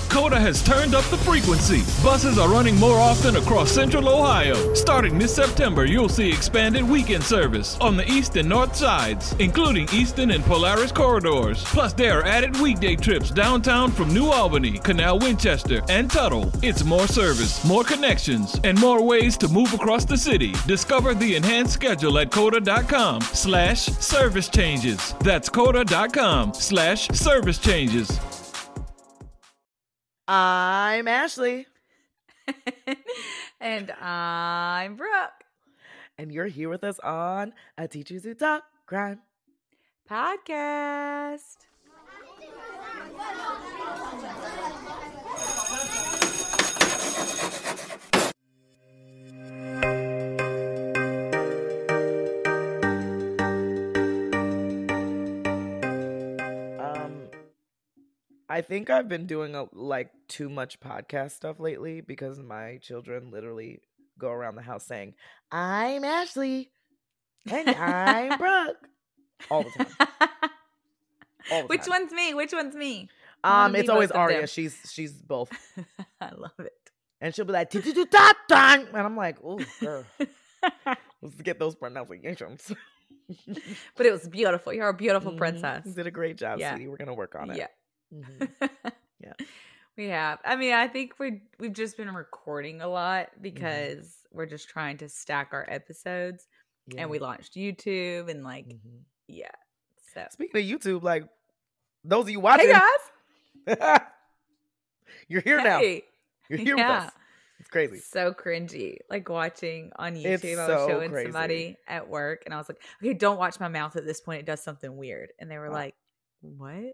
Coda has turned up the frequency. Buses are running more often across Central Ohio. Starting this September, you'll see expanded weekend service on the east and north sides, including Easton and Polaris corridors. Plus, there are added weekday trips downtown from New Albany, Canal Winchester, and Tuttle. It's more service, more connections, and more ways to move across the city. Discover the enhanced schedule at coda.com/service changes. That's coda.com/service changes. I'm Ashley. And I'm Brooke. And you're here with us on A Teachers Who Talk Crime Podcast. I think I've been doing too much podcast stuff lately because my children literally go around the house saying, I'm Ashley and I'm Brooke all the time. Which one's me? Which one's me? It's always Aria. She's both. I love it. And she'll be like, and I'm like, oh, girl. Let's get those pronunciations. But it was beautiful. You're a beautiful princess. You did a great job, sweetie. We're gonna work on it. Yeah. Mm-hmm. Yeah, we have. I mean, I think we've just been recording a lot because we're just trying to stack our episodes, and we launched YouTube and yeah. So speaking of YouTube, those of you watching, hey guys, you're here now. You're here with us. It's crazy. So cringy. Watching on YouTube, it's I was showing somebody at work, and I was like, "Okay, don't watch my mouth at this point. It does something weird." And they were like, "What?"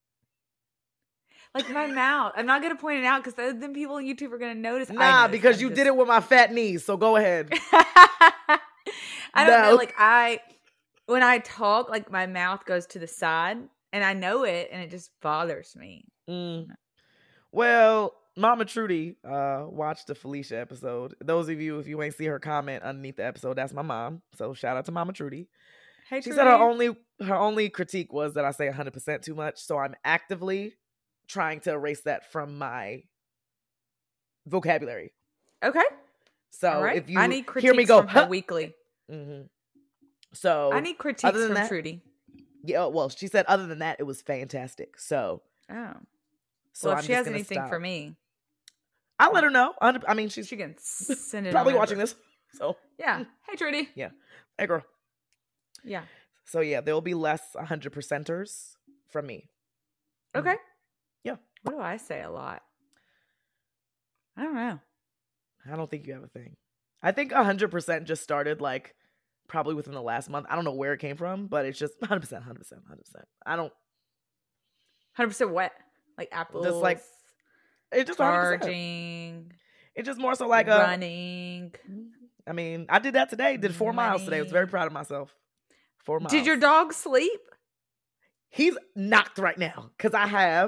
My mouth. I'm not going to point it out because then people on YouTube are going to notice. Nah, because you did it with my fat knees. So go ahead. I don't know. When I talk, my mouth goes to the side and I know it and it just bothers me. Well, Mama Trudy watched the Felicia episode. Those of you, if you ain't see her comment underneath the episode, that's my mom. So shout out to Mama Trudy. Hey, she Trudy. said her only critique was that I say 100% too much. So I'm actively trying to erase that from my vocabulary. Okay. So if you I need critiques hear me go from her weekly. So I need critiques from Trudy. Yeah, well, she said other than that, it was fantastic. So so if she has anything for me, I'll let her know. I mean, she can send it. Probably watching this. So yeah. Hey, Trudy. Yeah. Hey, girl. Yeah. So yeah, there will be less 100%ers from me. Okay. Yeah. What do I say a lot? I don't know. I don't think you have a thing. I think 100% just started probably within the last month. I don't know where it came from, but it's just 100%, 100%, 100%. I don't. 100% what? Apple. Just it's just charging. 100%. It's just more so running. I mean, I did that today. Did 4 miles today. I was very proud of myself. 4 miles. Did your dog sleep? He's knocked right now because I have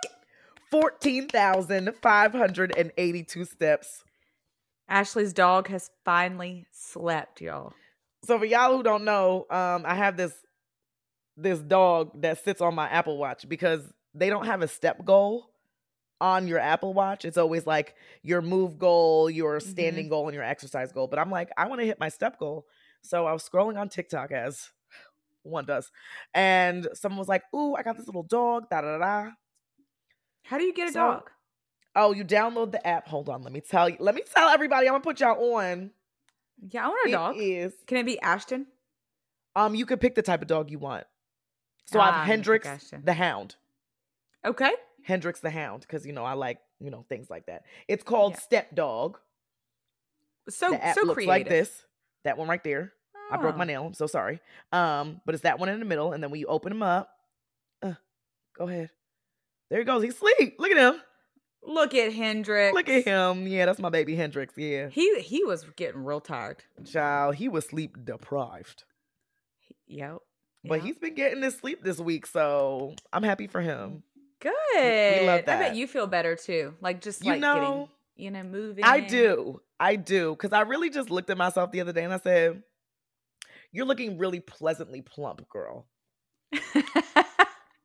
14,582 steps. Ashley's dog has finally slept, y'all. So for y'all who don't know, I have this dog that sits on my Apple Watch because they don't have a step goal on your Apple Watch. It's always your move goal, your standing goal, and your exercise goal. But I'm I want to hit my step goal. So I was scrolling on TikTok as one does. And someone was like, ooh, I got this little dog, da-da-da-da. How do you get a dog? Oh, you download the app. Hold on, let me tell everybody. I'm gonna put y'all on. Yeah, I want a dog. Can it be Ashton? You could pick the type of dog you want. So I have Hendrix the Hound. Okay. Hendrix the Hound, because I like, things like that. It's called Step Dog. So the app so looks creative. like this. That one right there. I broke my nail. I'm so sorry. But it's that one in the middle, and then when you open him up, go ahead. There he goes. He's asleep. Look at him. Look at Hendrix. Look at him. Yeah, that's my baby Hendrix. Yeah. He was getting real tired. Child, he was sleep deprived. Yep. But he's been getting his sleep this week, so I'm happy for him. Good. We love that. I bet you feel better too. Getting, moving. I do. Because I really just looked at myself the other day and I said, you're looking really pleasantly plump, girl.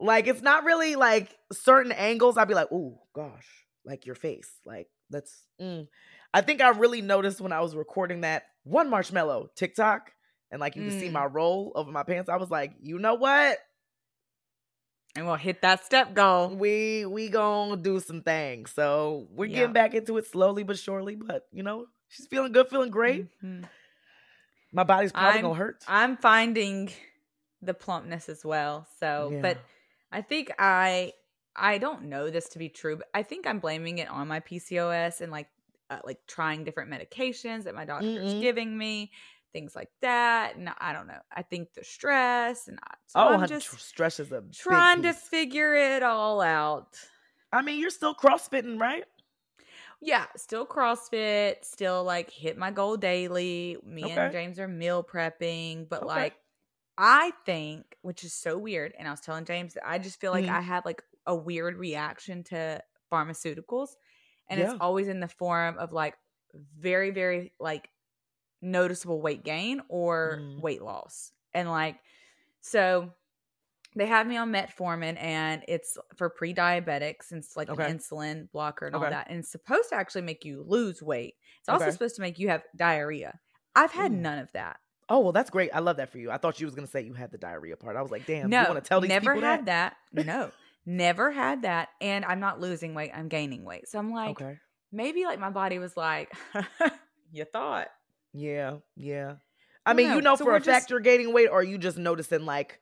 Like, it's not really like certain angles. I'd be like, oh gosh, like your face. Like, that's, I think I really noticed when I was recording that one Marshmello TikTok and like you can see my roll over my pants. I was like, you know what? And we'll hit that step goal. We gonna do some things. So we're getting back into it slowly but surely. But, you know, she's feeling good, feeling great. Mm-hmm. My body's probably gonna hurt. I'm finding the plumpness as well. So, but I think I don't know this to be true, but I think I'm blaming it on my PCOS and like trying different medications that my doctor's giving me, things like that. And I don't know. I think the stress and I'm just stress is a trying big to figure it all out. I mean, you're still CrossFitting, right? Yeah, still CrossFit, still like hit my goal daily. Me and James are meal prepping, but like I think, which is so weird, and I was telling James that I just feel like I have like a weird reaction to pharmaceuticals, and it's always in the form of like very, very like noticeable weight gain or weight loss. And like, so they have me on metformin, and it's for pre-diabetics, and it's like an insulin blocker and all that. And it's supposed to actually make you lose weight. It's also supposed to make you have diarrhea. I've had none of that. Oh, well, that's great. I love that for you. I thought you was going to say you had the diarrhea part. I was like, damn, you want to tell these people that? Never had that. No, never had that. And I'm not losing weight. I'm gaining weight. So I'm like, maybe like my body was like, you thought. Yeah. I mean, you know, so for a fact you're gaining weight, or are you just noticing like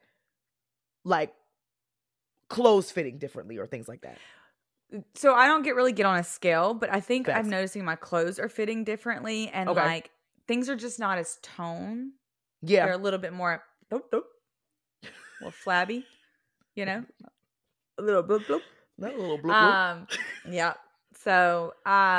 clothes fitting differently or things like that? So I don't really get on a scale, but I think I'm noticing my clothes are fitting differently, and like things are just not as toned. Yeah, they're a little bit more a little flabby, you know, a little bloop bloop. Not a little bloop bloop. Yeah. So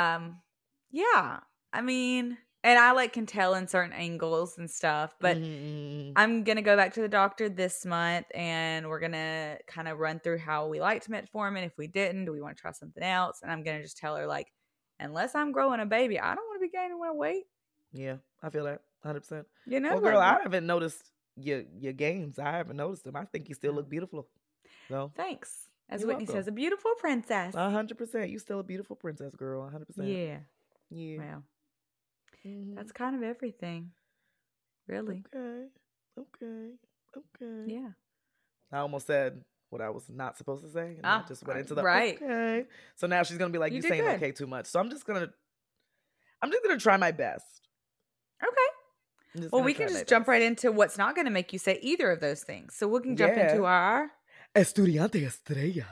yeah. I mean, and I like can tell in certain angles and stuff, but I'm going to go back to the doctor this month, and we're going to kind of run through how we liked metformin. If we didn't, do we want to try something else? And I'm going to just tell her like, unless I'm growing a baby, I don't want to be gaining weight. Yeah, I feel that 100%. You know, well, girl, I haven't noticed your gains. I haven't noticed them. I think you still look beautiful. So thanks. As Whitney says, a beautiful princess. 100%. You still a beautiful princess, girl. 100%. Yeah. Well, that's kind of everything, really. Okay. Yeah. I almost said what I was not supposed to say, and I just went into the okay. So now she's gonna be like, "You saying okay too much." So I'm just gonna try my best. Okay. Well, we can just jump right into what's not going to make you say either of those things. So we can jump into our Estudiante Estrella.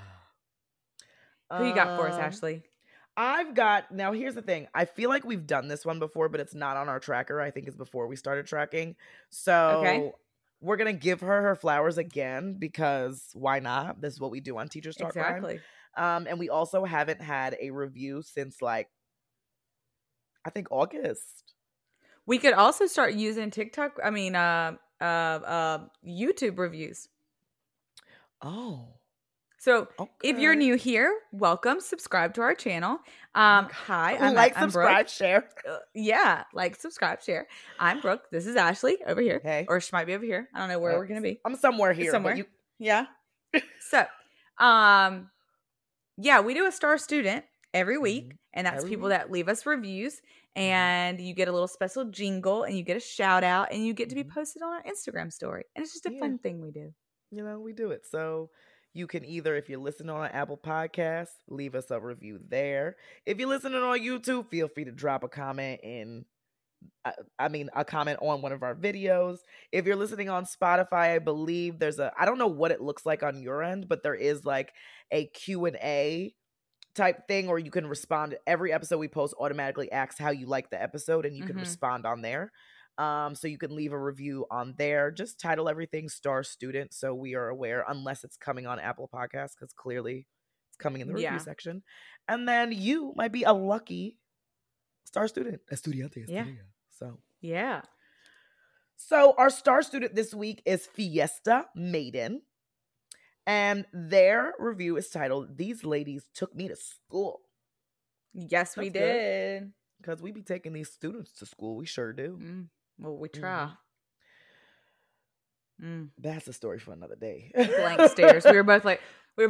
Who you got for us, Ashley? I've got, now here's the thing. I feel like we've done this one before, but it's not on our tracker. I think it's before we started tracking. So we're going to give her flowers again, because why not? This is what we do on Teachers Talk Crime. And we also haven't had a review since like, I think August. We could also start using TikTok. I mean, YouTube reviews. Oh. So if you're new here, welcome. Subscribe to our channel. Hi, I'm subscribe, Brooke. Share. Yeah, like, subscribe, share. I'm Brooke. This is Ashley over here. Hey. Or she might be over here. I don't know where we're going to be. I'm somewhere here. Somewhere. Yeah. So, yeah, we do a star student every week, and that's people that leave us reviews, and you get a little special jingle, and you get a shout out, and you get to be posted on our Instagram story. And it's just a fun thing we do. You know, we do it. So you can either, if you're listening on Apple Podcasts, leave us a review there. If you're listening on YouTube, feel free to drop a comment a comment on one of our videos. If you're listening on Spotify, I believe I don't know what it looks like on your end, but there is like a Q&A type thing, or you can respond. Every episode we post automatically asks how you like the episode, and you can respond on there. So you can leave a review on there. Just title everything Star Student, so we are aware, unless it's coming on Apple Podcasts, because clearly it's coming in the review section. And then you might be a lucky Star Student. Estudiante. Yeah. So. Yeah. So our Star Student this week is Fiesta Maiden. And their review is titled, "These Ladies Took Me to School." Yes, we did. Because we be taking these students to school. We sure do. Well, we try. That's a story for another day. Blank stares. We were both like.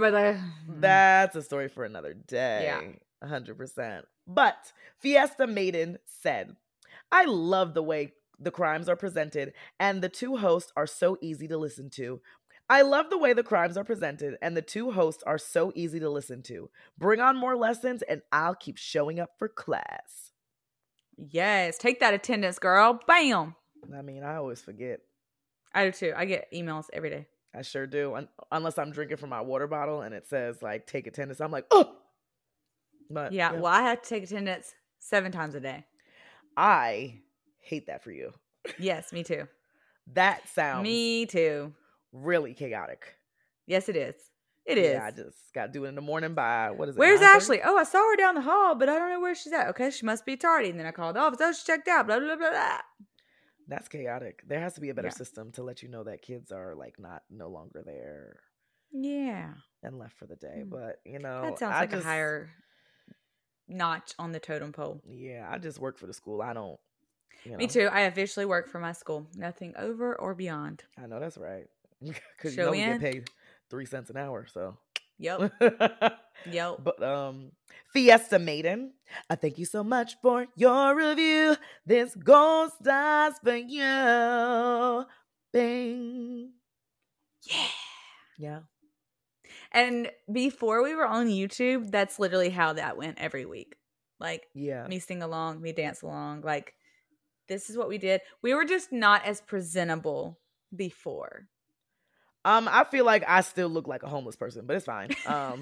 That's a story for another day. Yeah. 100%. But Fiesta Maiden said, I love the way the crimes are presented, and the two hosts are so easy to listen to. I love the way the crimes are presented, and the two hosts are so easy to listen to. Bring on more lessons, and I'll keep showing up for class. Yes. Take that attendance, girl. Bam. I mean, I always forget. I do too. I get emails every day. I sure do. Unless I'm drinking from my water bottle and it says, like, take attendance. I'm like, oh! But, yeah, well, I have to take attendance 7 times a day. I hate that for you. Yes, me too. That sounds... Me too. Really chaotic. Yes, it is. It is. Yeah, I just got to do it in the morning by, what is it? Where's 9:30? Ashley? Oh, I saw her down the hall, but I don't know where she's at. Okay, she must be tardy. And then I called the office. Oh, she checked out. Blah, blah, blah, blah. That's chaotic. There has to be a better system to let you know that kids are, like, no longer there. Yeah. And left for the day. But, you know. That sounds like a higher notch on the totem pole. Yeah, I just work for the school. I don't, you know. Me too. I officially work for my school. Nothing over or beyond. I know that's right. Because you know we get paid 3 cents an hour, so. Yep. Yep. But Fiesta Maiden, I thank you so much for your review. This gold stars for you. Bing. Yeah. Yeah. And before we were on YouTube, that's literally how that went every week. Like, me sing along, me dance along. Like, this is what we did. We were just not as presentable before. I feel like I still look like a homeless person, but it's fine.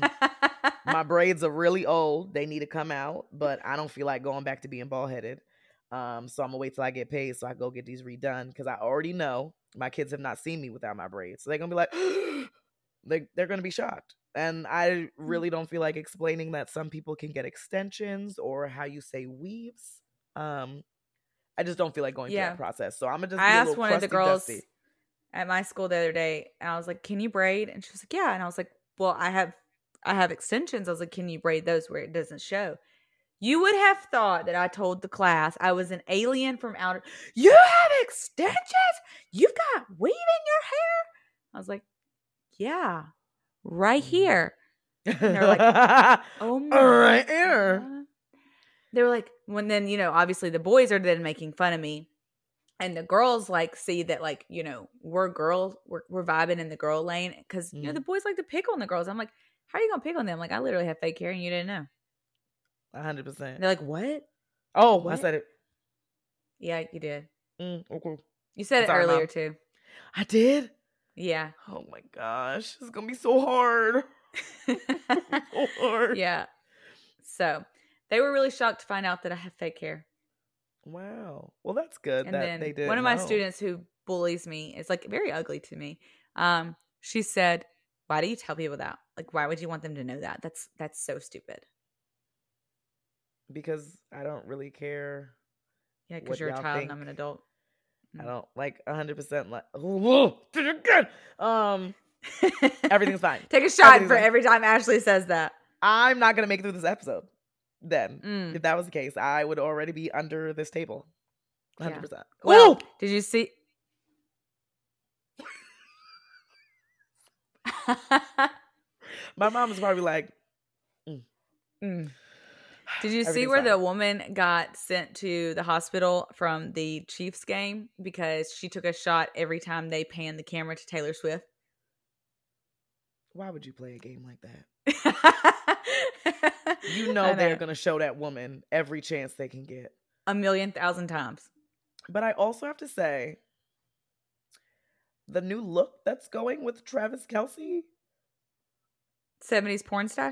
My braids are really old. They need to come out, but I don't feel like going back to being bald headed. So I'm gonna wait till I get paid so I go get these redone because I already know my kids have not seen me without my braids. So they're gonna be like, they're gonna be shocked. And I really don't feel like explaining that some people can get extensions or how you say weaves. I just don't feel like going through that process. So I'm gonna just. I asked one of the girls dusty at my school the other day, and I was like, "Can you braid?" And she was like, "Yeah." And I was like, "Well, I have extensions." I was like, "Can you braid those where it doesn't show?" You would have thought that I told the class I was an alien from outer. You have extensions? You've got weave in your hair? I was like, "Yeah, right here." And they were like, "Oh my right here." God. They were like, when then, you know, obviously the boys are then making fun of me. And the girls like see that, like, you know, we're girls, we're vibing in the girl lane because you know the boys like to pick on the girls. I'm like, how are you gonna pick on them? Like, I literally have fake hair and you didn't know. 100%. They're like, what? Oh, what? I said it. Yeah, you did. Okay. You said it earlier too. I did. Yeah. Oh my gosh, it's gonna be so hard. So hard. Yeah. So they were really shocked to find out that I have fake hair. Wow. Well, that's good. And that then they did. One of my students who bullies me is like very ugly to me. She said, "Why do you tell people that? Like, why would you want them to know that? That's so stupid." Because I don't really care. Yeah, because you're a child and I'm an adult. I don't like 100% like. Everything's fine. Take a shot for every time Ashley says that. I'm not gonna make it through this episode. Then, if that was the case, I would already be under this table. 100%. Yeah. Well, did you see? My mom was probably like, Did you see where the woman got sent to the hospital from the Chiefs game because she took a shot every time they panned the camera to Taylor Swift? Why would you play a game like that? You know they're going to show that woman every chance they can get. 1,000,000 times. But I also have to say, the new look that's going with Travis Kelce. 70s porn stash?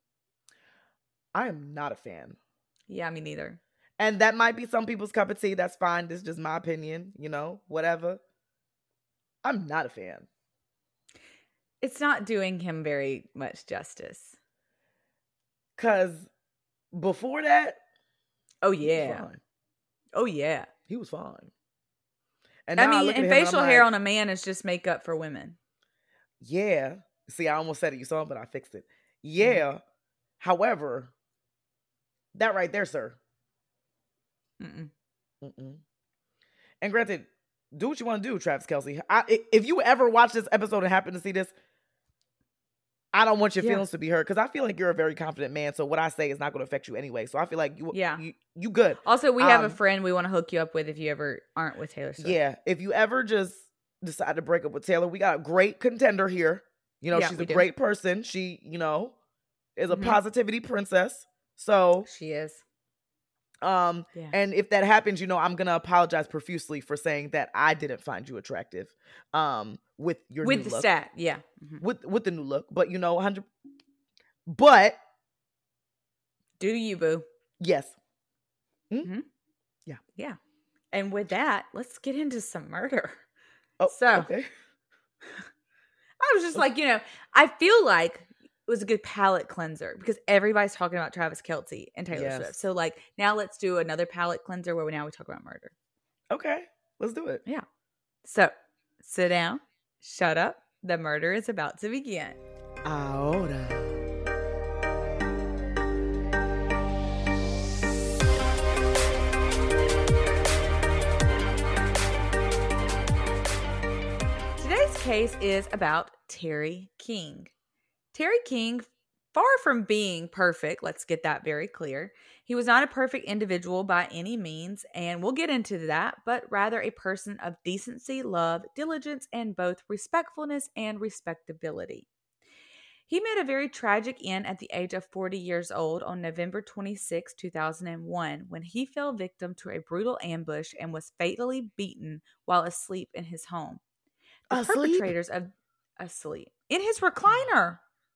I am not a fan. Yeah, me neither. And that might be some people's cup of tea. That's fine. This is just my opinion, you know, whatever. I'm not a fan. It's not doing him very much justice. Because before that, oh, yeah. Oh, yeah. He was fine. And I mean, and facial hair on a man is just makeup for women. Yeah. See, I almost said it. You saw it, but I fixed it. Yeah. However, that right there, sir. And granted, do what you want to do, Travis Kelce. If you ever watch this episode and happen to see this, I don't want your feelings to be hurt because I feel like you're a very confident man. So what I say is not going to affect you anyway. So I feel like you good. Also, we have a friend we want to hook you up with if you ever aren't with Taylor Swift. Yeah. If you ever just decide to break up with Taylor, we got a great contender here. You know, she's a great person. She, you know, is a positivity princess. So she is. And if that happens, you know, I'm gonna apologize profusely for saying that I didn't find you attractive. With your new look. Stat, with the new look, but you know, 100. But do you, boo? Yes. Mm-hmm. Yeah. And with that, let's get into some murder. Oh, so okay. I was just like, you know, I feel like it was a good palate cleanser because everybody's talking about Travis Kelce and Taylor Swift. So like now let's do another palate cleanser where we talk about murder. Okay, let's do it. Yeah. So sit down, shut up. The murder is about to begin. Ahora. Today's case is about Terry King. Terry King, far from being perfect, let's get that very clear. He was not a perfect individual by any means, and we'll get into that, but rather a person of decency, love, diligence, and both respectfulness and respectability. He met a very tragic end at the age of 40 years old on November 26, 2001, when he fell victim to a brutal ambush and was fatally beaten while asleep in his home. The perpetrators of asleep in his recliner.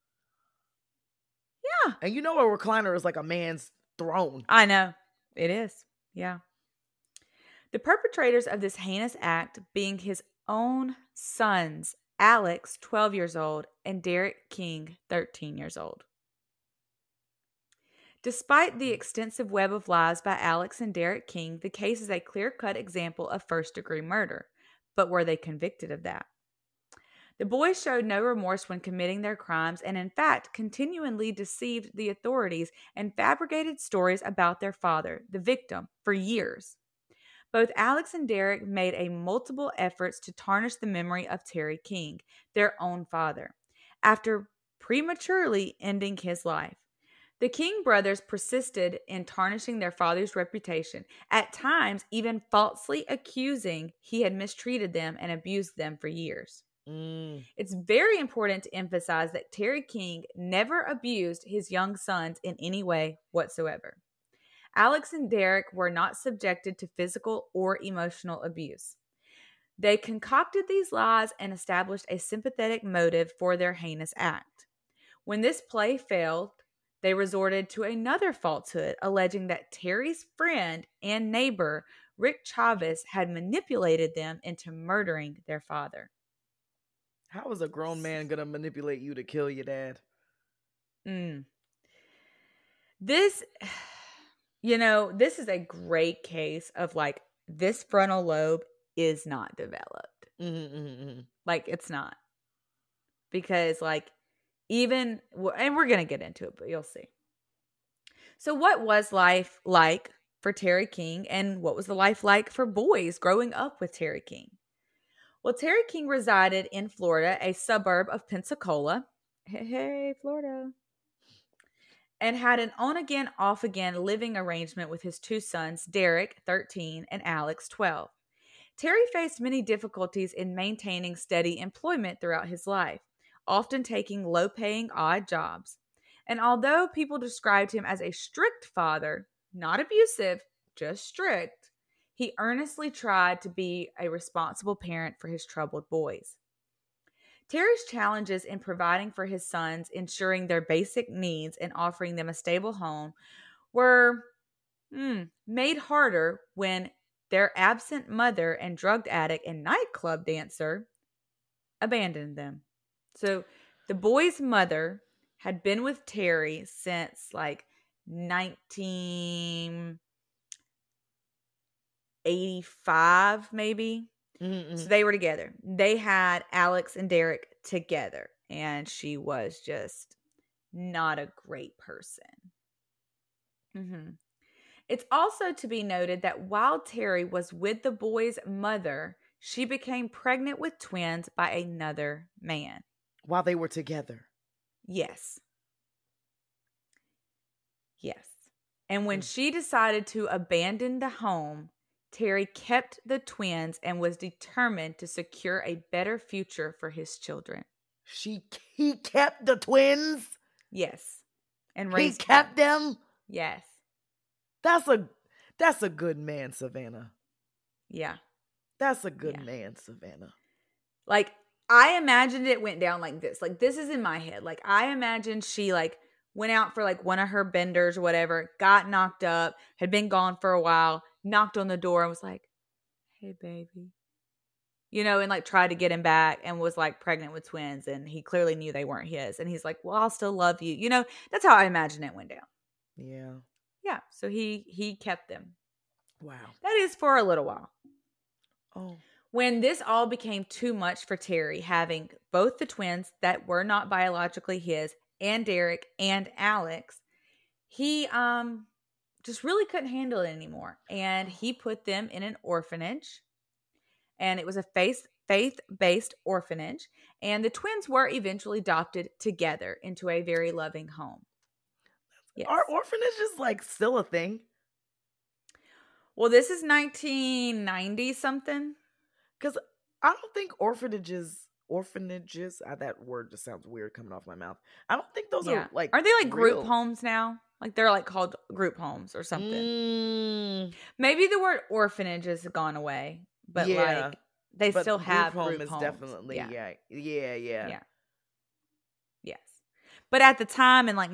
Yeah. And you know a recliner is like a man's throne. I know. It is. Yeah. The perpetrators of this heinous act being his own sons, Alex, 12 years old, and Derek King, 13 years old. Despite the extensive web of lies by Alex and Derek King, the case is a clear-cut example of first-degree murder. But were they convicted of that? The boys showed no remorse when committing their crimes and, in fact, continually deceived the authorities and fabricated stories about their father, the victim, for years. Both Alex and Derek made multiple efforts to tarnish the memory of Terry King, their own father, after prematurely ending his life. The King brothers persisted in tarnishing their father's reputation, at times even falsely accusing he had mistreated them and abused them for years. It's very important to emphasize that Terry King never abused his young sons in any way whatsoever. Alex and Derek were not subjected to physical or emotional abuse. They concocted these lies and established a sympathetic motive for their heinous act. When this play failed, they resorted to another falsehood, alleging that Terry's friend and neighbor, Rick Chavez, had manipulated them into murdering their father. How is a grown man going to manipulate you to kill your dad? This, this is a great case of like this frontal lobe is not developed. Like it's not. Because like even, and we're going to get into it, but you'll see. So what was life like for Terry King and what was the life like for boys growing up with Terry King? Well, Terry King resided in Florida, a suburb of Pensacola. Hey, Florida. And had an on-again, off-again living arrangement with his two sons, Derek, 13, and Alex, 12. Terry faced many difficulties in maintaining steady employment throughout his life, often taking low-paying odd jobs. And although people described him as a strict father, not abusive, just strict, he earnestly tried to be a responsible parent for his troubled boys. Terry's challenges in providing for his sons, ensuring their basic needs, and offering them a stable home were made harder when their absent mother and drug addict and nightclub dancer abandoned them. So the boy's mother had been with Terry since like 1985, maybe. So they were together. They had Alex and Derek together, and she was just not a great person. It's also to be noted that while Terry was with the boy's mother, she became pregnant with twins by another man. While they were together. Yes. Yes. And when she decided to abandon the home, Terry kept the twins and was determined to secure a better future for his children. He kept the twins? Yes. And he kept them? Yes. That's a good man, Savannah. Yeah. That's a good man, Savannah. Like, I imagined it went down like this. Like, this is in my head. Like, I imagined she, like, went out for, like, one of her benders or whatever, got knocked up, had been gone for a while, knocked on the door and was like, hey, baby. You know, and, like, tried to get him back and was, like, pregnant with twins. And he clearly knew they weren't his. And he's like, well, I'll still love you. You know, that's how I imagine it went down. Yeah. Yeah. So he kept them. Wow. That is for a little while. Oh. When this all became too much for Terry, having both the twins that were not biologically his and Derek and Alex, he just really couldn't handle it anymore. And he put them in an orphanage. And it was a faith-based orphanage. And the twins were eventually adopted together into a very loving home. Yes. Are orphanages like still a thing? Well, this is 1990 something. Because I don't think orphanages, that word just sounds weird coming off my mouth. I don't think those are like. Are they like group homes now? Like they're like called group homes or something. Maybe the word orphanage has gone away, but like they still have group homes. Definitely, yeah. Yes. But at the time in like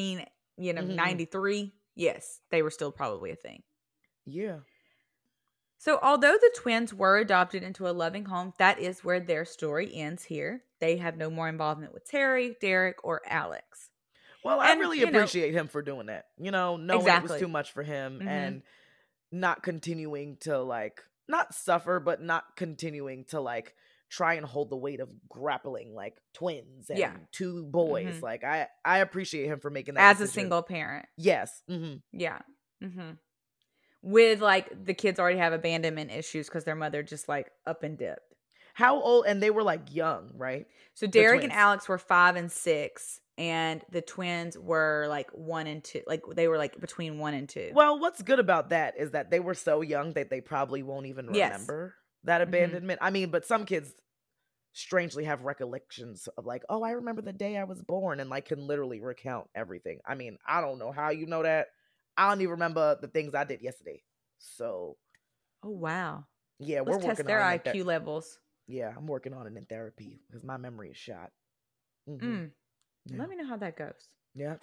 93, yes, they were still probably a thing. Yeah. So although the twins were adopted into a loving home, that is where their story ends here. They have no more involvement with Terry, Derek, or Alex. Well, I really appreciate him for doing that. You know, knowing it was too much for him and not continuing to like, not suffer, but not continuing to like try and hold the weight of grappling like twins and two boys. Like I appreciate him for making that decision. A single parent. Yes. Yeah. With like the kids already have abandonment issues because their mother just like up and dipped. How old? And they were like young, right? So Derek and Alex were 5 and 6, and the twins were like 1 and 2. Like they were like between 1 and 2. Well, what's good about that is that they were so young that they probably won't even remember that abandonment. I mean, but some kids strangely have recollections of like, oh, I remember the day I was born, and like can literally recount everything. I mean, I don't know how you know that. I don't even remember the things I did yesterday. So. Oh, wow. Yeah, we're working on their IQ levels. Yeah, I'm working on it in therapy because my memory is shot. Let me know how that goes. Yeah.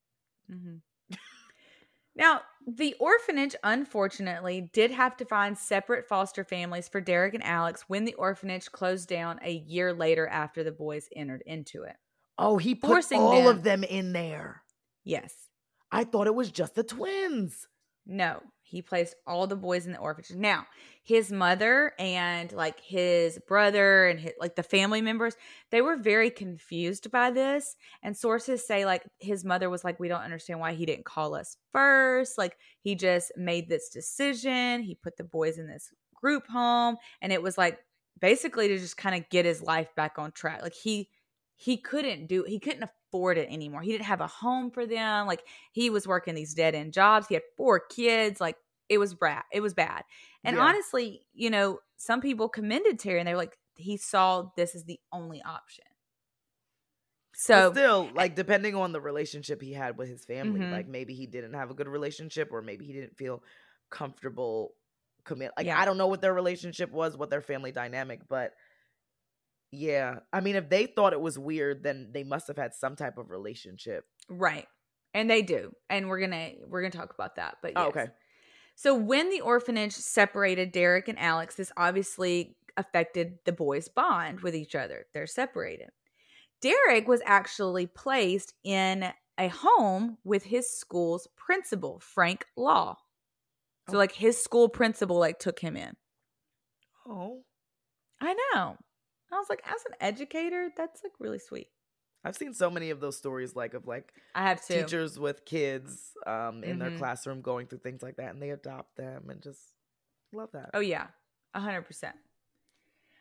Now, the orphanage, unfortunately, did have to find separate foster families for Derek and Alex when the orphanage closed down a year later after the boys entered into it. Oh, he put all of them in there. Yes. I thought it was just the twins. No, he placed all the boys in the orphanage. Now, his mother and like his brother and like the family members, they were very confused by this. And sources say like his mother was like, we don't understand why he didn't call us first. Like he just made this decision. He put the boys in this group home. And it was like basically to just kind of get his life back on track. Like he couldn't afford it anymore. He didn't have a home for them. Like he was working these dead end jobs. He had 4 kids. Like it was bad. And honestly, you know, some people commended Terry and they were like, he saw this as the only option. So but still, like depending on the relationship he had with his family, like maybe he didn't have a good relationship or maybe he didn't feel comfortable commit. Like I don't know what their relationship was, what their family dynamic, but yeah. I mean, if they thought it was weird, then they must have had some type of relationship. Right. And they do. And we're going to talk about that. But yes. Oh, okay. So when the orphanage separated Derek and Alex, this obviously affected the boys' bond with each other. They're separated. Derek was actually placed in a home with his school's principal, Frank Law. So like his school principal like took him in. Oh. I know. I was like, as an educator, that's like really sweet. I've seen so many of those stories, like of like I have too. Teachers with kids in their classroom going through things like that, and they adopt them and just love that. Oh yeah, 100%.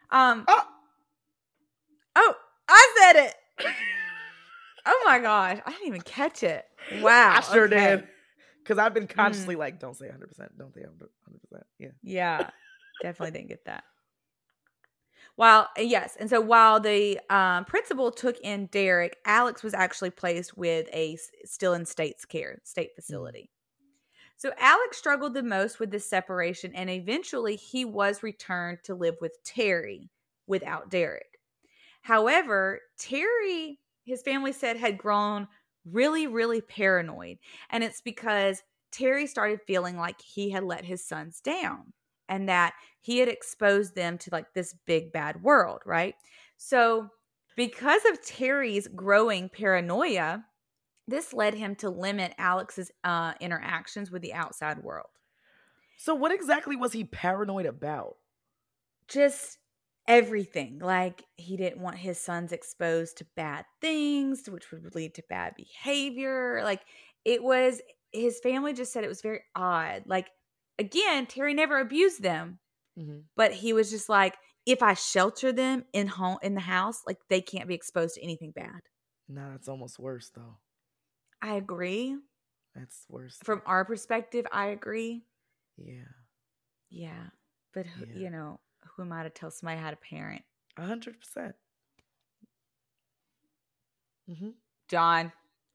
Oh, I said it. Oh my gosh, I didn't even catch it. Wow, I sure did. Because I've been consciously like, don't say 100%, don't say 100%. Yeah, definitely didn't get that. While the principal took in Derek, Alex was actually placed with still in state facility. So Alex struggled the most with this separation, and eventually he was returned to live with Terry without Derek. However, Terry, his family said, had grown really, really paranoid. And it's because Terry started feeling like he had let his sons down and that he had exposed them to like this big bad world, right? So because of Terry's growing paranoia, this led him to limit Alex's interactions with the outside world. So what exactly was he paranoid about? Just everything. Like, he didn't want his sons exposed to bad things, which would lead to bad behavior. Like, his family just said it was very odd. Like, again, Terry never abused them, but he was just like, if I shelter them in the house, like, they can't be exposed to anything bad. No, that's almost worse, though. I agree. That's worse. From our perspective, I agree. Yeah. But, you know, who am I to tell somebody how to parent? 100%. John.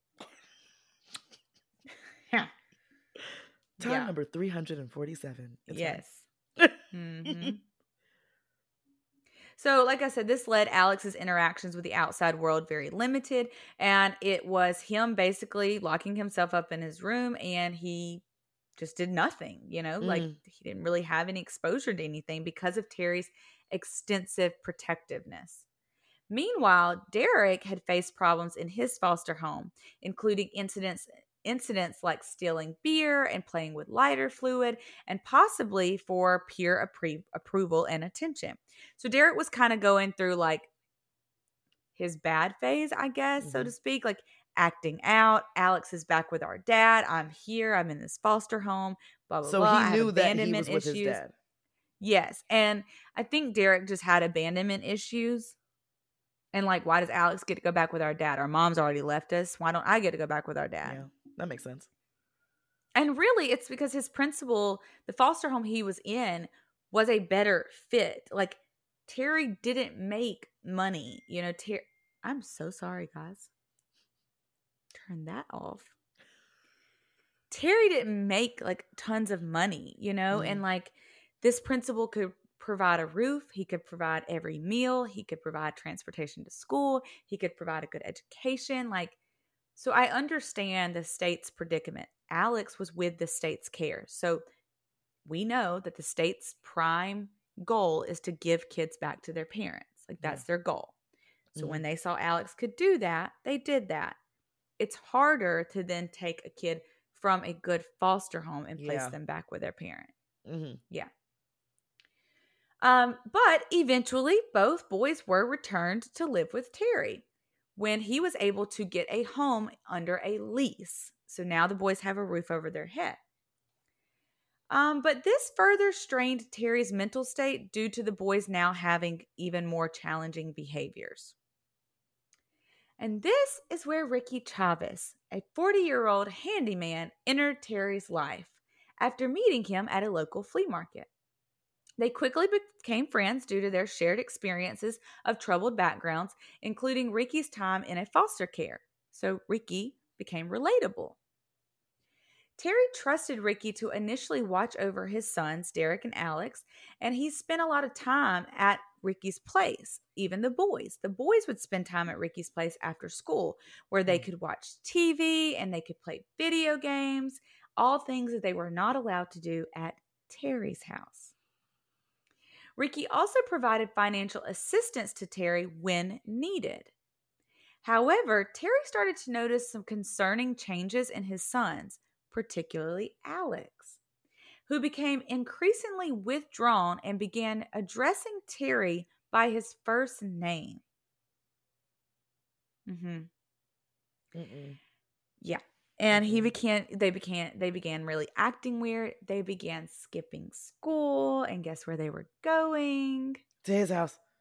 Time number 347. Yes. So, like I said, this led Alex's interactions with the outside world very limited, and it was him basically locking himself up in his room, and he just did nothing, you know, like he didn't really have any exposure to anything because of Terry's extensive protectiveness. Meanwhile, Derek had faced problems in his foster home, including incidents like stealing beer and playing with lighter fluid, and possibly for peer approval and attention. So Derek was kind of going through like his bad phase, I guess, so to speak, like acting out. Alex is back with our dad. I'm here. I'm in this foster home. Blah, blah, blah. So he knew that he was with his dad. Yes. And I think Derek just had abandonment issues. And like, why does Alex get to go back with our dad? Our mom's already left us. Why don't I get to go back with our dad? Yeah, that makes sense. And really, it's because his principal, the foster home he was in, was a better fit. Like, Terry didn't make money. You know, I'm so sorry, guys. Turn that off. Terry didn't make like tons of money, you know, and like this principal could provide a roof. He could provide every meal. He could provide transportation to school. He could provide a good education. Like, so I understand the state's predicament. Alex was with the state's care. So we know that the state's prime goal is to give kids back to their parents. Like, that's their goal. So when they saw Alex could do that, they did that. It's harder to then take a kid from a good foster home and place them back with their parent. Yeah. But eventually, both boys were returned to live with Terry when he was able to get a home under a lease. So now the boys have a roof over their head. But this further strained Terry's mental state due to the boys now having even more challenging behaviors. And this is where Ricky Chavez, a 40-year-old handyman, entered Terry's life after meeting him at a local flea market. They quickly became friends due to their shared experiences of troubled backgrounds, including Ricky's time in a foster care. So Ricky became relatable. Terry trusted Ricky to initially watch over his sons, Derek and Alex, and he spent a lot of time at Ricky's place, even the boys. The boys would spend time at Ricky's place after school, where they could watch TV and they could play video games, all things that they were not allowed to do at Terry's house. Ricky also provided financial assistance to Terry when needed. However, Terry started to notice some concerning changes in his sons, particularly Alex, who became increasingly withdrawn and began addressing Terry by his first name. Yeah. And they began really acting weird. They began skipping school, and guess where they were going? To his house.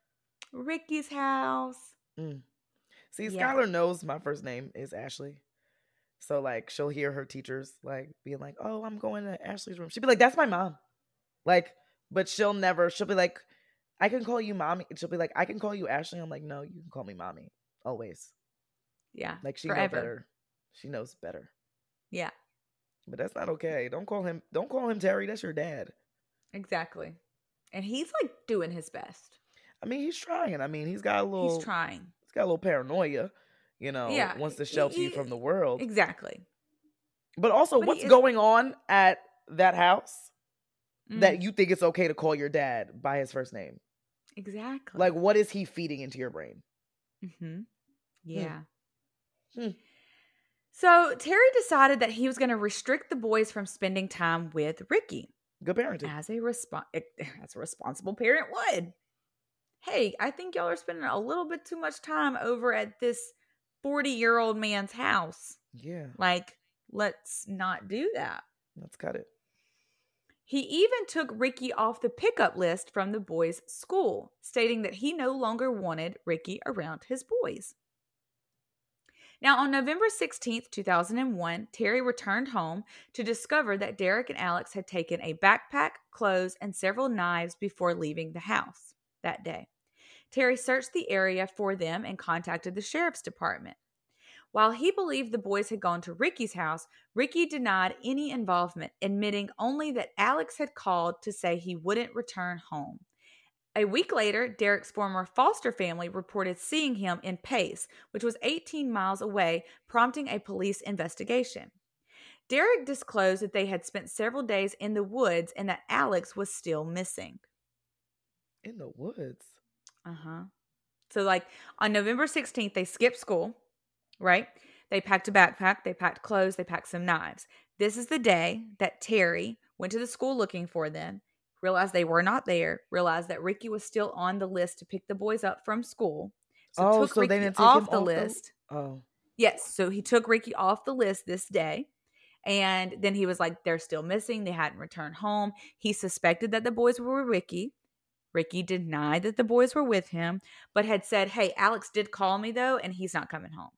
Ricky's house. See, Skylar knows my first name is Ashley. So, like, she'll hear her teachers, like, being like, oh, I'm going to Ashley's room. She'll be like, that's my mom. Like, but she'll be like, I can call you mommy. She'll be like, I can call you Ashley. I'm like, no, you can call me mommy. Always. Yeah. Like, she knows better. She knows better. Yeah. But that's not okay. Don't call him Terry. That's your dad. Exactly. And he's, like, doing his best. I mean, he's trying. I mean, he's got a little paranoia. You know, wants to shelter you from the world. Exactly. But also, what's going on at that house that you think it's okay to call your dad by his first name? Exactly. Like, what is he feeding into your brain? Yeah. So, Terry decided that he was going to restrict the boys from spending time with Ricky. Good parenting. As a responsible parent would. Hey, I think y'all are spending a little bit too much time over at this 40-year-old man's house. Yeah. Like, let's not do that. Let's cut it. He even took Ricky off the pickup list from the boys' school, stating that he no longer wanted Ricky around his boys. Now, on November 16th, 2001, Terry returned home to discover that Derek and Alex had taken a backpack, clothes, and several knives before leaving the house that day. Terry searched the area for them and contacted the sheriff's department. While he believed the boys had gone to Ricky's house, Ricky denied any involvement, admitting only that Alex had called to say he wouldn't return home. A week later, Derek's former foster family reported seeing him in Pace, which was 18 miles away, prompting a police investigation. Derek disclosed that they had spent several days in the woods and that Alex was still missing. In the woods? So, like, on November 16th, they skipped school, right? They packed a backpack, they packed clothes, they packed some knives. This is the day that Terry went to the school looking for them, realized they were not there, realized that Ricky was still on the list to pick the boys up from school. So took Ricky they didn't take off him the off list. Oh. Yes, so he took Ricky off the list this day. And then he was like, they're still missing. They hadn't returned home. He suspected that the boys were with Ricky. Ricky denied that the boys were with him, but had said, hey, Alex did call me though, and he's not coming home.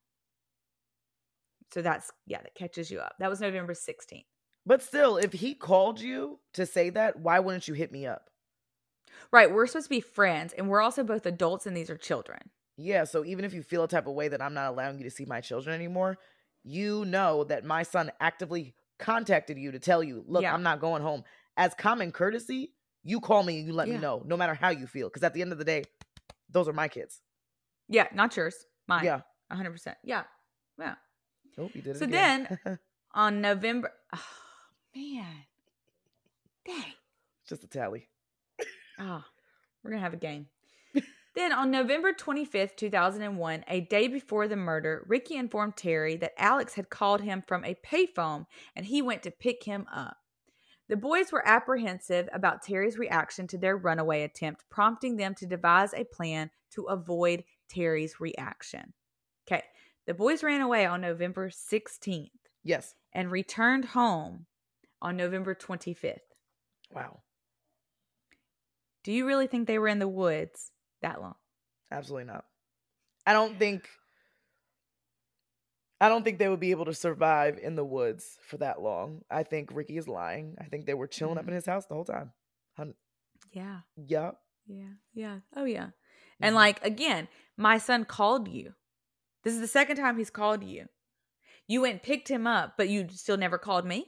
So that catches you up. That was November 16th. But still, if he called you to say that, why wouldn't you hit me up? Right. We're supposed to be friends, and we're also both adults, and these are children. Yeah, so even if you feel a type of way that I'm not allowing you to see my children anymore, you know that my son actively contacted you to tell you, look, I'm not going home. As common courtesy, you call me and you let me know, no matter how you feel. Because at the end of the day, those are my kids. Yeah, not yours. Mine. Yeah. 100%. Yeah. Yeah. Oh, you did it so again. Then, on November... Oh, man. Dang. Just a tally. We're going to have a game. Then on November 25th, 2001, a day before the murder, Ricky informed Terry that Alex had called him from a payphone and he went to pick him up. The boys were apprehensive about Terry's reaction to their runaway attempt, prompting them to devise a plan to avoid Terry's reaction. Okay, the boys ran away on November 16th. Yes. And returned home on November 25th. Wow. Do you really think they were in the woods that long? Absolutely not. I don't think they would be able to survive in the woods for that long. I think Ricky is lying. I think they were chilling up in his house the whole time. Yeah. Yup. Yeah. Oh, yeah. And like, again, my son called you. This is the second time he's called you. You went and picked him up, but you still never called me?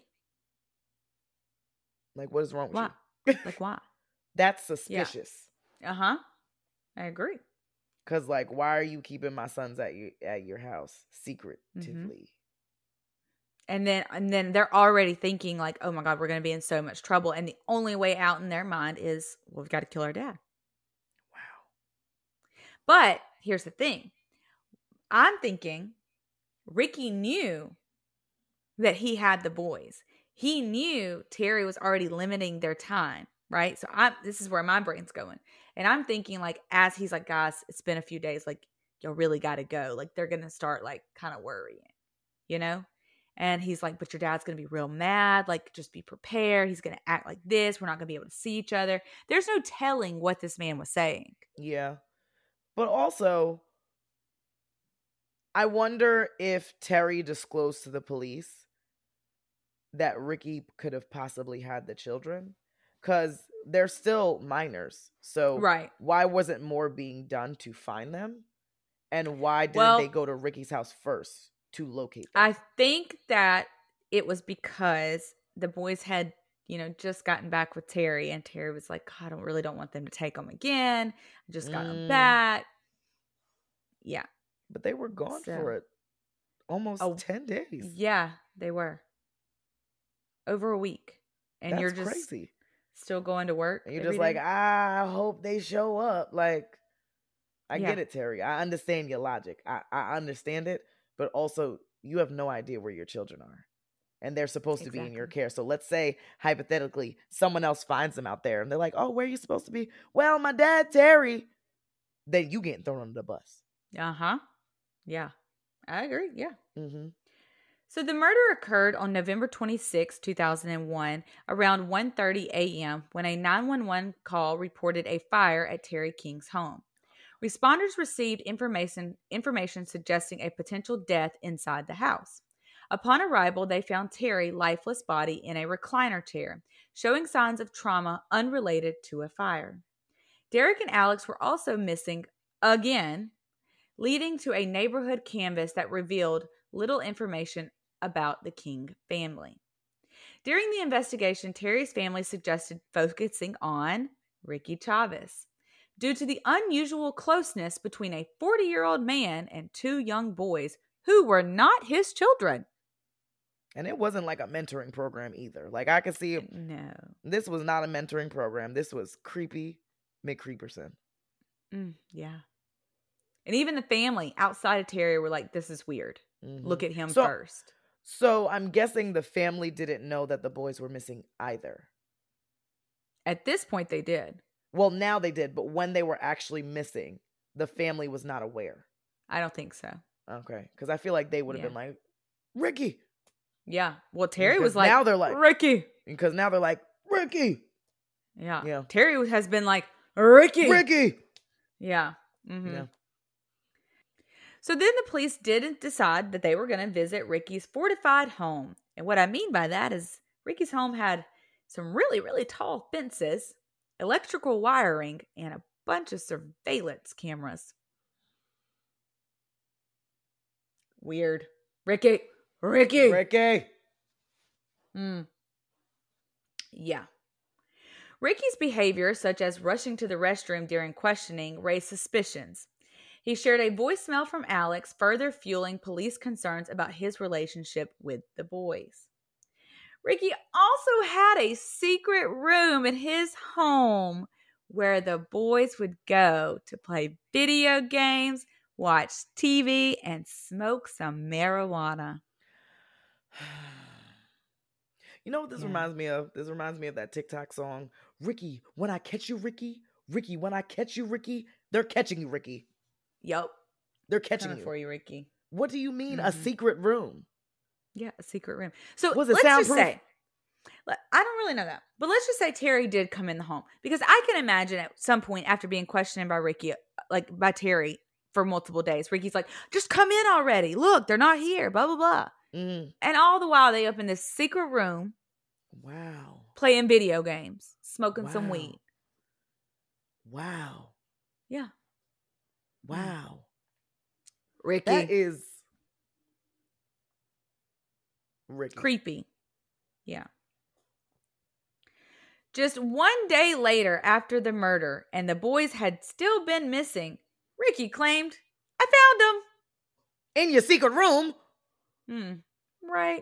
Like, what is wrong with you? Like, why? That's suspicious. Yeah. I agree. Because, like, why are you keeping my sons at your house secretively? And then they're already thinking, like, oh, my God, we're going to be in so much trouble. And the only way out in their mind is, well, we've got to kill our dad. Wow. But here's the thing. I'm thinking Ricky knew that he had the boys. He knew Terry was already limiting their time, right? So this is where my brain's going. And I'm thinking, like, as he's like, guys, it's been a few days, like, you really got to go. Like, they're going to start, like, kind of worrying, you know? And he's like, but your dad's going to be real mad. Like, just be prepared. He's going to act like this. We're not going to be able to see each other. There's no telling what this man was saying. Yeah. But also, I wonder if Terry disclosed to the police that Ricky could have possibly had the children, because they're still minors. So Right. why wasn't more being done to find them? And why didn't they go to Ricky's house first to locate them? I think that it was because the boys had, just gotten back with Terry, and Terry was like, I don't want them to take them again. I just got them back. Yeah. But they were gone for it almost 10 days. Yeah, they were. Over a week. And That's you're just crazy. Still going to work. And you're just like, I hope they show up. Like, I get it, Terry. I understand your logic. I understand it. But also, you have no idea where your children are. And they're supposed to be in your care. So let's say, hypothetically, someone else finds them out there. And they're like, oh, where are you supposed to be? Well, my dad, Terry. Then you getting thrown under the bus. Uh-huh. Yeah. I agree. Yeah. Mm-hmm. So the murder occurred on November 26, 2001, around 1:30 a.m. when a 911 call reported a fire at Terry King's home. Responders received information suggesting a potential death inside the house. Upon arrival, they found Terry's lifeless body in a recliner chair, showing signs of trauma unrelated to a fire. Derek and Alex were also missing again, leading to a neighborhood canvass that revealed little information about the King family. During the investigation, Terry's family suggested focusing on Ricky Chavez, due to the unusual closeness between a 40-year-old man and two young boys who were not his children. And it wasn't like a mentoring program either. Like, I could see no. This was not a mentoring program. This was creepy McCreeperson. Yeah. And even the family outside of Terry were like, this is weird. Mm-hmm. Look at him first. So I'm guessing the family didn't know that the boys were missing either. At this point, they did. Well, now they did. But when they were actually missing, the family was not aware. I don't think so. Okay. Because I feel like they would have been like, Ricky. Yeah. Well, Terry was like, now they're like, Ricky. Because now they're like, Ricky. Yeah. Terry has been like, Ricky. Yeah. Mm-hmm. Yeah. So then the police did decide that they were going to visit Ricky's fortified home. And what I mean by that is Ricky's home had some really, really tall fences, electrical wiring, and a bunch of surveillance cameras. Weird. Ricky. Yeah. Ricky's behavior, such as rushing to the restroom during questioning, raised suspicions. He shared a voicemail from Alex, further fueling police concerns about his relationship with the boys. Ricky also had a secret room in his home where the boys would go to play video games, watch TV, and smoke some marijuana. You know what this reminds me of? This reminds me of that TikTok song, Ricky, when I catch you, Ricky. Ricky, when I catch you, Ricky. They're catching you, Ricky. Yep. They're catching you. For you, Ricky. What do you mean, a secret room? Yeah, a secret room. So was it let's soundproof? Just say, I don't really know that, but let's just say Terry did come in the home, because I can imagine at some point after being questioned by Ricky, like by Terry for multiple days, Ricky's like, just come in already. Look, they're not here, blah, blah, blah. And all the while they open this secret room. Wow. Playing video games, smoking some weed. Wow. Yeah. Wow. Ricky. That is Ricky. Creepy. Yeah. Just one day later after the murder and the boys had still been missing, Ricky claimed, I found them. In your secret room? Right.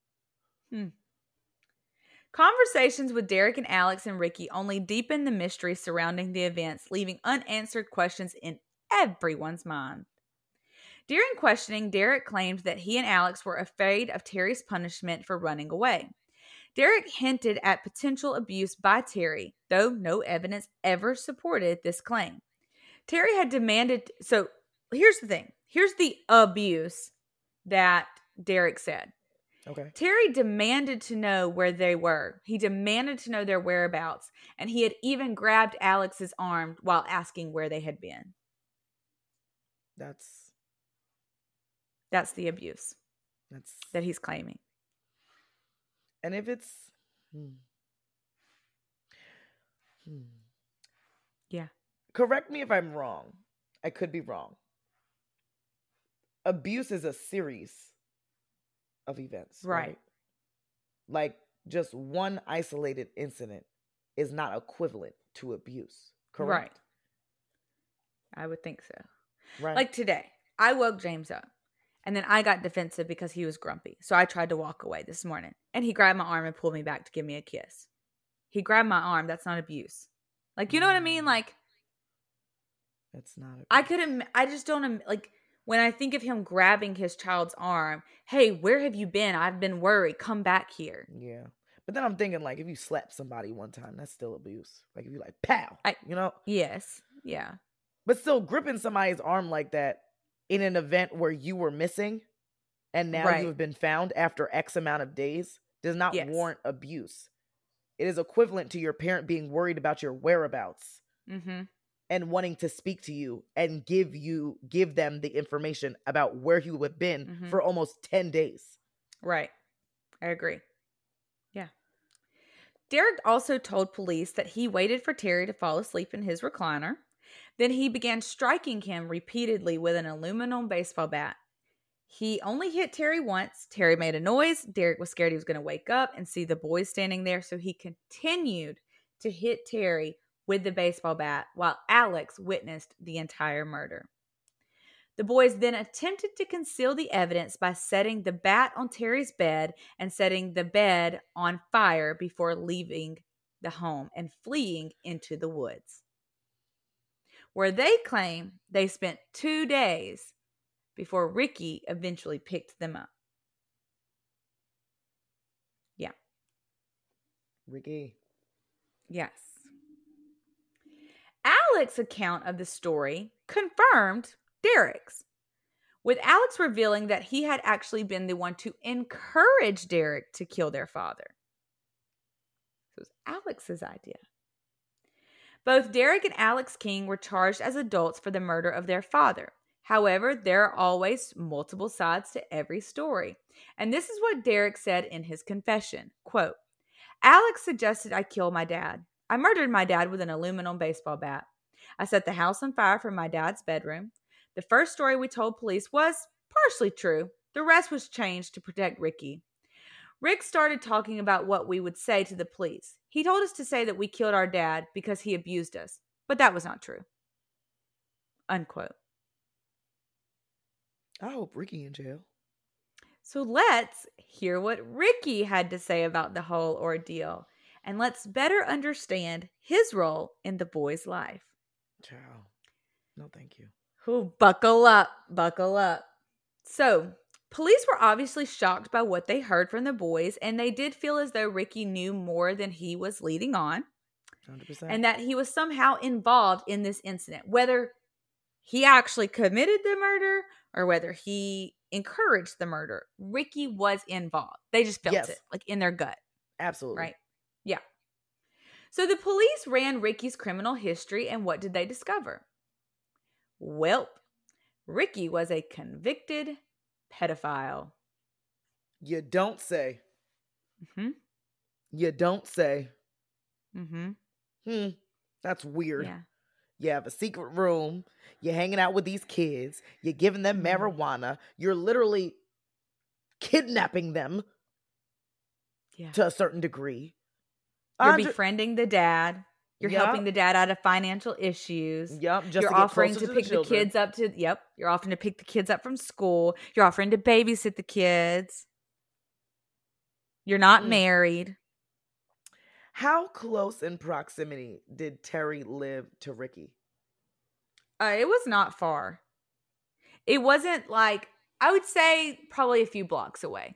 Conversations with Derek and Alex and Ricky only deepened the mystery surrounding the events, leaving unanswered questions in everyone's mind. During questioning, Derek claimed that he and Alex were afraid of Terry's punishment for running away. Derek hinted at potential abuse by Terry, though no evidence ever supported this claim. Terry had demanded... So, here's the thing. Here's the abuse that Derek said. Okay. Terry demanded to know where they were. He demanded to know their whereabouts. And he had even grabbed Alex's arm while asking where they had been. That's the abuse that he's claiming. And if it's yeah, correct me if I'm wrong. I could be wrong. Abuse is a series of events, right? Like just one isolated incident is not equivalent to abuse, correct? Right. I would think so. Right. Like today, I woke James up and then I got defensive because he was grumpy. So I tried to walk away this morning and he grabbed my arm and pulled me back to give me a kiss. He grabbed my arm. That's not abuse. Like, you know what I mean? Like, that's not abuse. I just don't, like, when I think of him grabbing his child's arm, hey, where have you been? I've been worried. Come back here. Yeah. But then I'm thinking, like, if you slap somebody one time, that's still abuse. Like, if you like, pow, you know? Yes. Yeah. But still, gripping somebody's arm like that in an event where you were missing and now you have been found after X amount of days does not warrant abuse. It is equivalent to your parent being worried about your whereabouts and wanting to speak to you and give them the information about where you have been for almost 10 days. Right. I agree. Yeah. Derek also told police that he waited for Terry to fall asleep in his recliner. Then he began striking him repeatedly with an aluminum baseball bat. He only hit Terry once. Terry made a noise. Derek was scared he was going to wake up and see the boys standing there, so he continued to hit Terry with the baseball bat while Alex witnessed the entire murder. The boys then attempted to conceal the evidence by setting the bat on Terry's bed and setting the bed on fire before leaving the home and fleeing into the woods, where they claim they spent 2 days before Ricky eventually picked them up. Yeah. Ricky. Yes. Alex's account of the story confirmed Derek's, with Alex revealing that he had actually been the one to encourage Derek to kill their father. So it was Alex's idea. Both Derek and Alex King were charged as adults for the murder of their father. However, there are always multiple sides to every story. And this is what Derek said in his confession. Quote, Alex suggested I kill my dad. I murdered my dad with an aluminum baseball bat. I set the house on fire from my dad's bedroom. The first story we told police was partially true. The rest was changed to protect Ricky. Rick started talking about what we would say to the police. He told us to say that we killed our dad because he abused us, but that was not true. Unquote. I hope Ricky in jail. So let's hear what Ricky had to say about the whole ordeal, and let's better understand his role in the boy's life. Ciao. No, thank you. Ooh, buckle up, buckle up. So, police were obviously shocked by what they heard from the boys, and they did feel as though Ricky knew more than he was leading on. 100%. And that he was somehow involved in this incident, whether he actually committed the murder or whether he encouraged the murder. Ricky was involved. They just felt it, like in their gut. Absolutely. Right? Yeah. So the police ran Ricky's criminal history, and what did they discover? Welp, Ricky was a convicted pedophile. You don't say. Mm-hmm. You don't say. Mm-hmm. That's weird. Yeah. You have a secret room. You're hanging out with these kids. You're giving them marijuana. You're literally kidnapping them to a certain degree. You're befriending the dad. You're helping the dad out of financial issues. Just you're offering to pick the kids up to. You're offering to pick the kids up from school. You're offering to babysit the kids. You're not married. How close in proximity did Terry live to Ricky? It was not far. It wasn't like, I would say probably a few blocks away.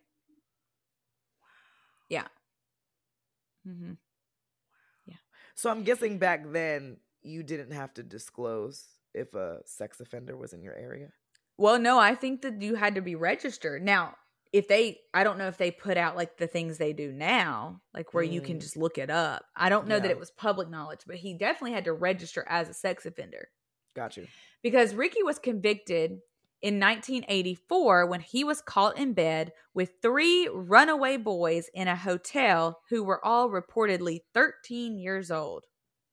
Yeah. Mm-hmm. Yeah. So I'm guessing back then you didn't have to disclose if a sex offender was in your area? Well, no, I think that you had to be registered. Now, I don't know if they put out like the things they do now, like where you can just look it up. I don't know that it was public knowledge, but he definitely had to register as a sex offender. Got you. Because Ricky was convicted in 1984 when he was caught in bed with 3 runaway boys in a hotel who were all reportedly 13 years old.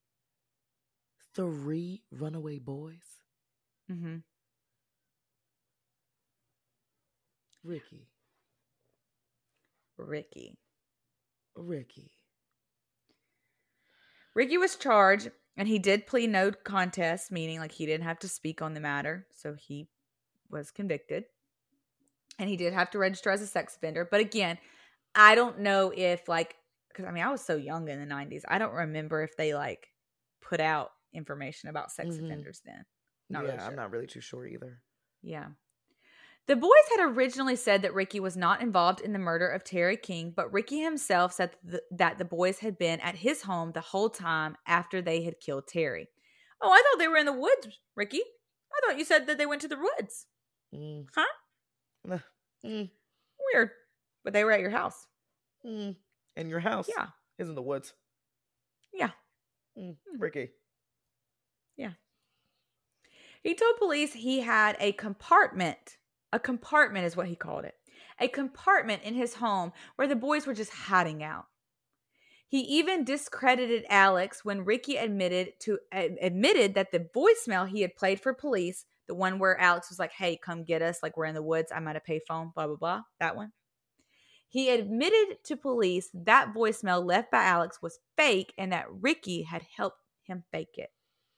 3 runaway boys? Mm-hmm. Ricky. Ricky was charged, and he did plead no contest, meaning like he didn't have to speak on the matter. So he was convicted. And he did have to register as a sex offender. But again, I don't know if like, because I mean, I was so young in the 90s. I don't remember if they like put out information about sex offenders then. Really sure. I'm not really too sure either. Yeah. The boys had originally said that Ricky was not involved in the murder of Terry King, but Ricky himself said that the boys had been at his home the whole time after they had killed Terry. Oh, I thought they were in the woods, Ricky. I thought you said that they went to the woods. Huh? Weird. But they were at your house. And your house is in the woods. Yeah. Ricky. Yeah. He told police he had a compartment. A compartment is what he called it. A compartment in his home where the boys were just hiding out. He even discredited Alex when Ricky admitted that the voicemail he had played for police, the one where Alex was like, hey, come get us, like we're in the woods, I'm at a payphone, blah, blah, blah, that one. He admitted to police that voicemail left by Alex was fake and that Ricky had helped him fake it.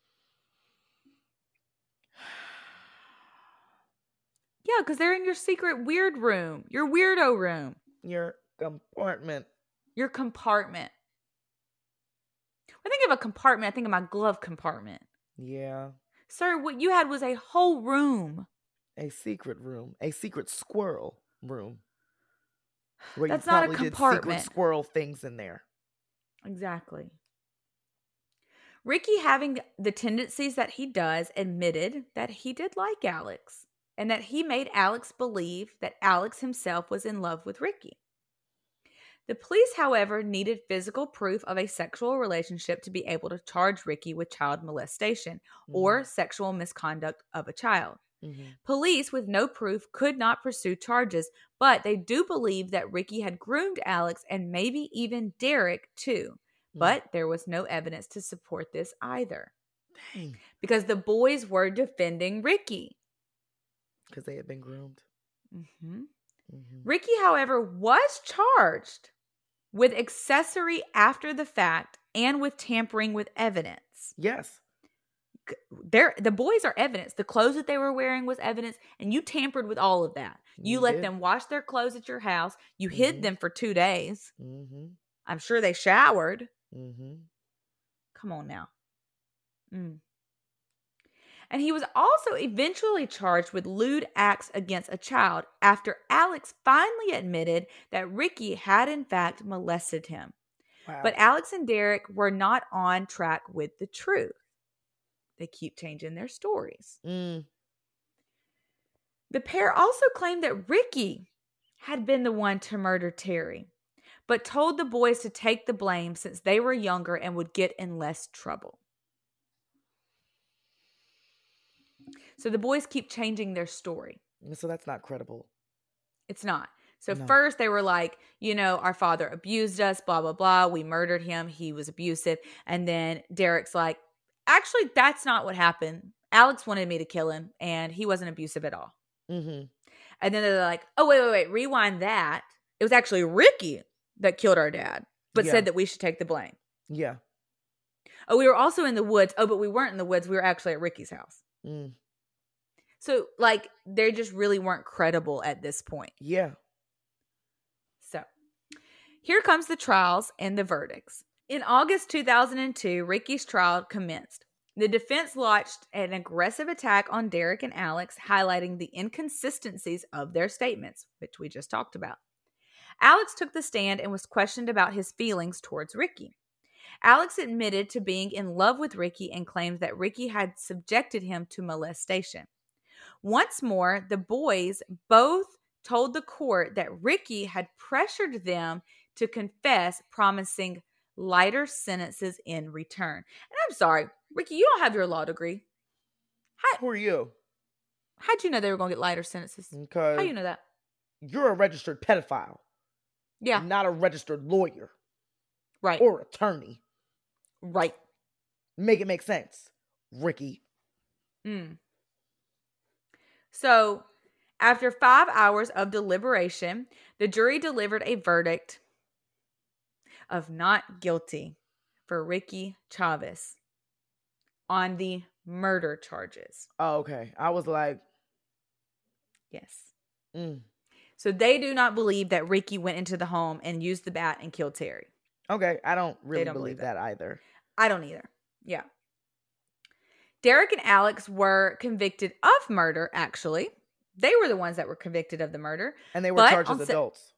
Yeah, because they're in your secret weird room. Your weirdo room. Your compartment. Your compartment. When I think of a compartment, I think of my glove compartment. Yeah. Sir, what you had was a whole room. A secret room. A secret squirrel room. Where That's you not a probably compartment. Did secret squirrel things in there. Exactly. Ricky, having the tendencies that he does, admitted that he did like Alex. And that he made Alex believe that Alex himself was in love with Ricky. The police, however, needed physical proof of a sexual relationship to be able to charge Ricky with child molestation or sexual misconduct of a child. Police, with no proof, could not pursue charges, but they do believe that Ricky had groomed Alex and maybe even Derek too. But there was no evidence to support this either. Dang. Because the boys were defending Ricky. Because they had been groomed. Ricky, however, was charged with accessory after the fact and with tampering with evidence. Yes. The boys are evidence. The clothes that they were wearing was evidence, and you tampered with all of that. You let them wash their clothes at your house. You hid them for 2 days. I'm sure they showered. Come on now. And he was also eventually charged with lewd acts against a child after Alex finally admitted that Ricky had in fact molested him. Wow. But Alex and Derek were not on track with the truth. They keep changing their stories. The pair also claimed that Ricky had been the one to murder Terry, but told the boys to take the blame since they were younger and would get in less trouble. So the boys keep changing their story. So that's not credible. It's not. So first they were like, our father abused us, blah, blah, blah. We murdered him. He was abusive. And then Derek's like, actually, that's not what happened. Alex wanted me to kill him and he wasn't abusive at all. And then they're like, oh, wait, rewind that. It was actually Ricky that killed our dad, but said that we should take the blame. Yeah. Oh, we were also in the woods. Oh, but we weren't in the woods. We were actually at Ricky's house. So, they just really weren't credible at this point. Yeah. So, here comes the trials and the verdicts. In August 2002, Ricky's trial commenced. The defense launched an aggressive attack on Derek and Alex, highlighting the inconsistencies of their statements, which we just talked about. Alex took the stand and was questioned about his feelings towards Ricky. Alex admitted to being in love with Ricky and claimed that Ricky had subjected him to molestation. Once more, the boys both told the court that Ricky had pressured them to confess, promising lighter sentences in return. And I'm sorry, Ricky, you don't have your law degree. Who are you? How'd you know they were going to get lighter sentences? Because how you know that? You're a registered pedophile. Yeah. Not a registered lawyer. Right. Or attorney. Right. Make it make sense, Ricky. So, after 5 hours of deliberation, the jury delivered a verdict of not guilty for Ricky Chavez on the murder charges. Oh, okay. I was like, yes. So they do not believe that Ricky went into the home and used the bat and killed Terry. Okay, I don't really believe that either. I don't either. Yeah. Derek and Alex were convicted of murder, actually. They were the ones that were convicted of the murder. And they were charged as adults.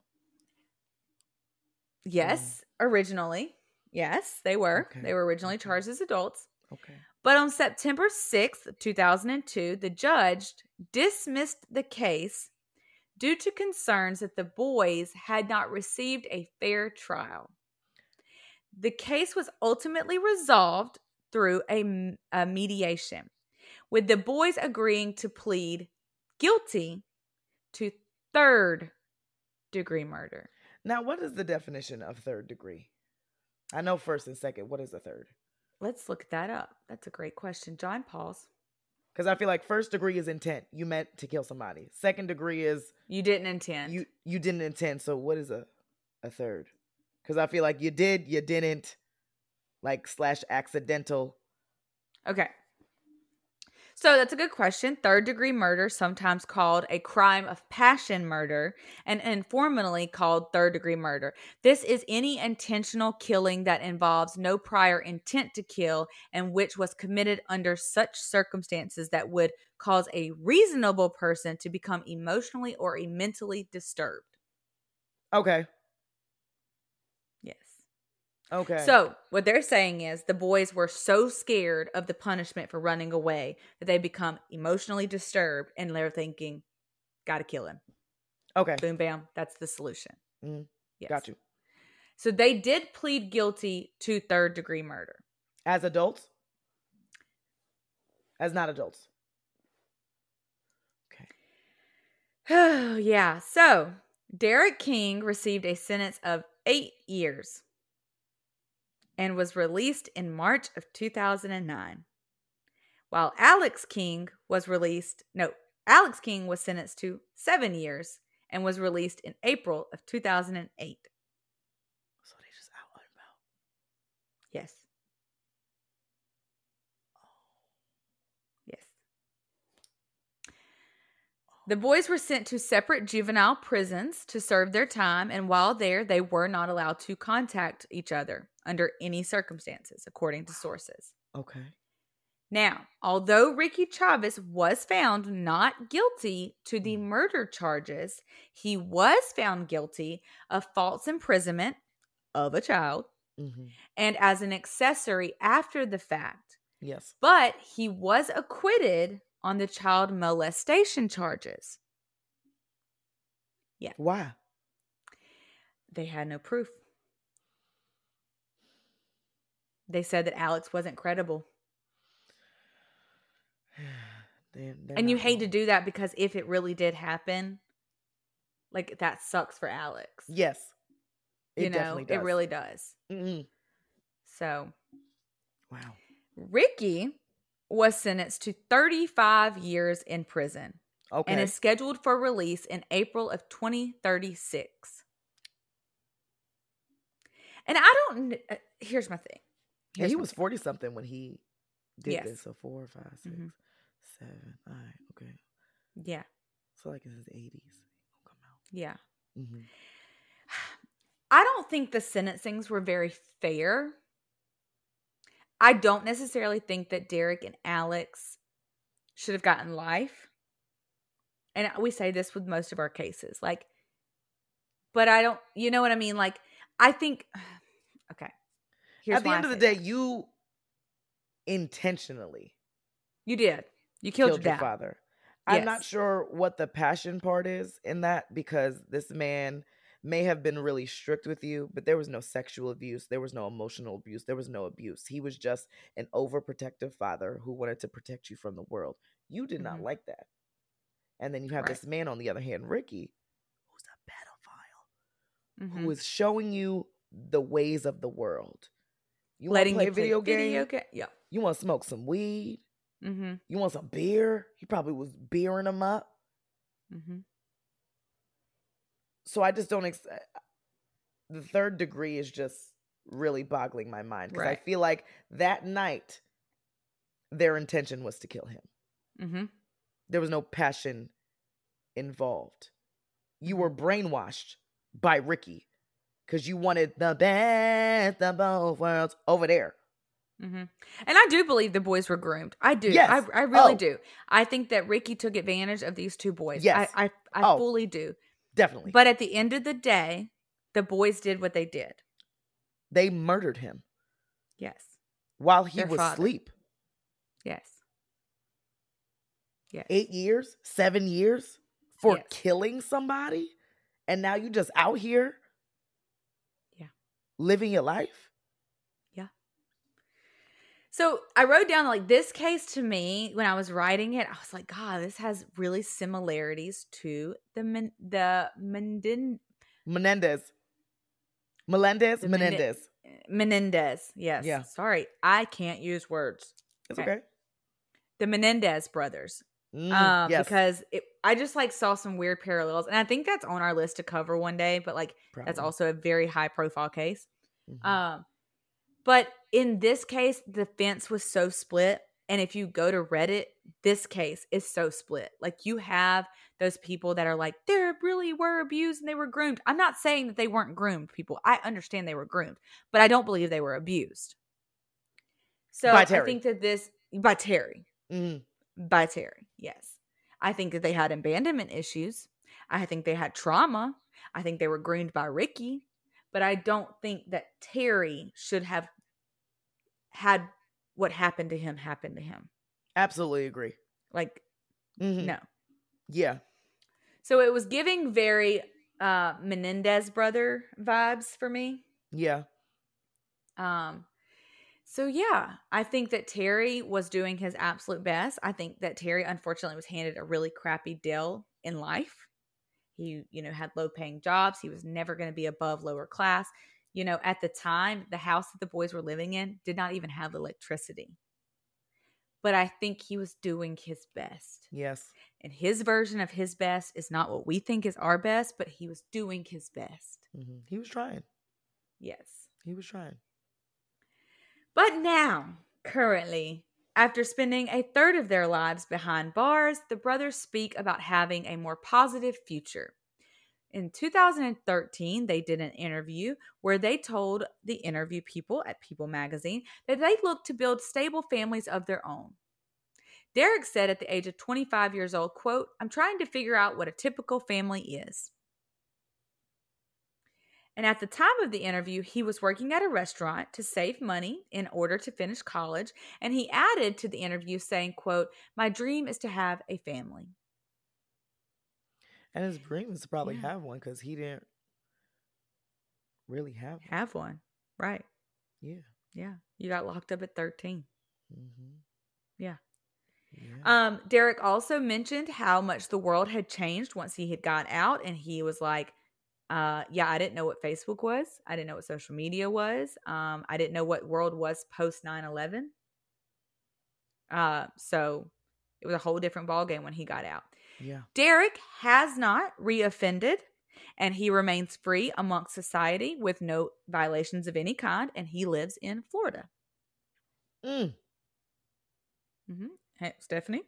Yes, originally. Yes, they were. Okay. They were originally charged as adults. Okay. But on September 6th, 2002, the judge dismissed the case due to concerns that the boys had not received a fair trial. The case was ultimately resolved through a mediation, with the boys agreeing to plead guilty to third-degree murder. Now, what is the definition of third degree? I know first and second. What is a third? Let's look that up. That's a great question. John, pause. Because I feel like first degree is intent. You meant to kill somebody. Second degree is... you didn't intend. You didn't intend. So what is a third? Because I feel like you did, you didn't, like / accidental. Okay. So that's a good question. Third-degree murder, sometimes called a crime of passion murder, and informally called third-degree murder. This is any intentional killing that involves no prior intent to kill and which was committed under such circumstances that would cause a reasonable person to become emotionally or mentally disturbed. Okay. Yes. Okay. So what they're saying is the boys were so scared of the punishment for running away that they become emotionally disturbed and they're thinking, gotta kill him. Okay. Boom, bam. That's the solution. Yes. Got you. So they did plead guilty to third-degree murder. As adults? As not adults? Okay. Yeah. So Derek King received a sentence of 8 years. And was released in March of 2009. While Alex King was sentenced to 7 years and was released in April of 2008. So they just out and about. Yes. Yes. The boys were sent to separate juvenile prisons to serve their time, and while there, they were not allowed to contact each other under any circumstances, according to sources. Okay. Now, although Ricky Chavez was found not guilty to the murder charges, he was found guilty of false imprisonment of a child and as an accessory after the fact. Yes. But he was acquitted on the child molestation charges. Yeah. Why? They had no proof. They said that Alex wasn't credible. And you hate to do that because if it really did happen, like that sucks for Alex. Yes. It definitely does. It really does. So. Wow. Ricky was sentenced to 35 years in prison. Okay. And is scheduled for release in April of 2036. And I don't, here's my thing. He was 40-something when he did this. So 4, 5, 6, 7. All right. Okay. Yeah. So like in his 80s. He'll come out. Yeah. I don't think the sentencings were very fair. I don't necessarily think that Derek and Alex should have gotten life. And we say this with most of our cases. Like, but I don't, you know what I mean? Like, I think, okay. At the end of the day, you intentionally. You did. You killed your father. Yes. I'm not sure what the passion part is in that because this man, may have been really strict with you, but there was no sexual abuse. There was no emotional abuse. There was no abuse. He was just an overprotective father who wanted to protect you from the world. You did not like that. And then you have this man, on the other hand, Ricky, who's a pedophile, who is showing you the ways of the world. You want to play video game? Yeah. You want to smoke some weed? You want some beer? He probably was beering them up. So I just don't. The third degree is just really boggling my mind because I feel like that night, their intention was to kill him. There was no passion involved. You were brainwashed by Ricky because you wanted the best of both worlds over there. And I do believe the boys were groomed. I do. Yes. I really do. I think that Ricky took advantage of these two boys. Yes. I fully do. Definitely. But at the end of the day, the boys did what they did. They murdered him. Yes. While he was asleep. Yes. Yes. 8 years, 7 years for killing somebody. And now you just out here. Yeah. Living your life. So I wrote down like this case to me when I was writing it. I was like, God, this has really similarities to the Menendez. Yes. Yeah. Sorry, I can't use words. It's okay. The Menendez brothers. Yes. Because I just like saw some weird parallels, and I think that's on our list to cover one day. But like that's also a very high profile case. But in this case, the fence was so split. And if you go to Reddit, this case is so split. Like you have those people that are like, they really were abused and they were groomed. I'm not saying that they weren't groomed, people. I understand they were groomed, but I don't believe they were abused. So I think that by Terry. By Terry, yes. I think that they had abandonment issues. I think they had trauma. I think they were groomed by Ricky. But I don't think that Terry should have had what happened to him happen to him. Absolutely agree. Like, no. Yeah. So it was giving very Menendez brother vibes for me. Yeah. So yeah, I think that Terry was doing his absolute best. I think that Terry, unfortunately, was handed a really crappy deal in life. He, had low-paying jobs. He was never going to be above lower class. At the time, the house that the boys were living in did not even have electricity. But I think he was doing his best. Yes. And his version of his best is not what we think is our best, but he was doing his best. He was trying. Yes. He was trying. But now, currently, after spending a third of their lives behind bars, the brothers speak about having a more positive future. In 2013, they did an interview where they told the interview people at People magazine that they look to build stable families of their own. Derek said at the age of 25 years old, quote, "I'm trying to figure out what a typical family is." And at the time of the interview, he was working at a restaurant to save money in order to finish college. And he added to the interview saying, quote, "My dream is to have a family." And his dream is to probably have one because he didn't really have one. Right. Yeah. Yeah. You got locked up at 13. Yeah. Derek also mentioned how much the world had changed once he had got out. And he was like, I didn't know what Facebook was. I didn't know what social media was. I didn't know what world was post 9/11. So it was a whole different ballgame when he got out. Yeah. Derek has not reoffended, and he remains free amongst society with no violations of any kind, and he lives in Florida. Hey, Stephanie?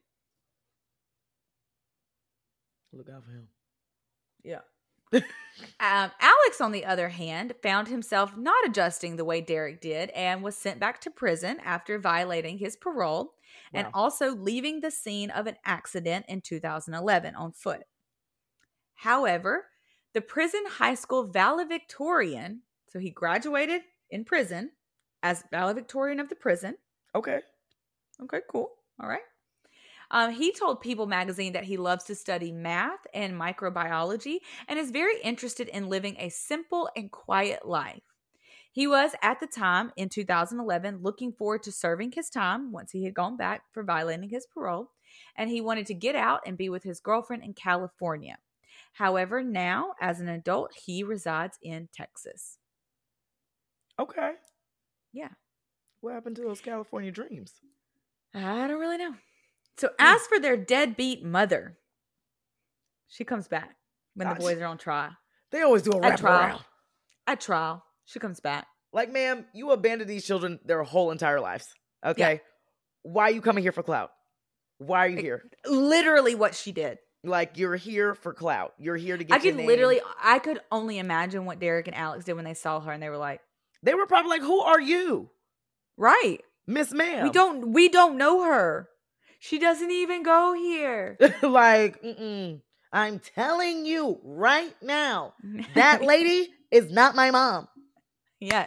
Look out for him. Yeah. Alex, on the other hand, found himself not adjusting the way Derek did and was sent back to prison after violating his parole and also leaving the scene of an accident in 2011 on foot. However, the prison high school valedictorian, so he graduated in prison as valedictorian of the prison. Okay, cool. All right. He told People magazine that he loves to study math and microbiology and is very interested in living a simple and quiet life. He was, at the time, in 2011, looking forward to serving his time once he had gone back for violating his parole, and he wanted to get out and be with his girlfriend in California. However, now, as an adult, he resides in Texas. Okay. Yeah. What happened to those California dreams? I don't really know. So as for their deadbeat mother, she comes back when the boys are on trial. They always do a wraparound. At trial, she comes back. Like, ma'am, you abandoned these children their whole entire lives. Okay? Yeah. Why are you coming here for clout? Why are you here? Literally what she did. Like, you're here for clout. You're here to get your name. I could only imagine what Derek and Alex did when they saw her and they were like. They were probably like, who are you? Right. Miss Ma'am. We don't know her. She doesn't even go here. Like, I'm telling you right now, that lady is not my mom. Yes.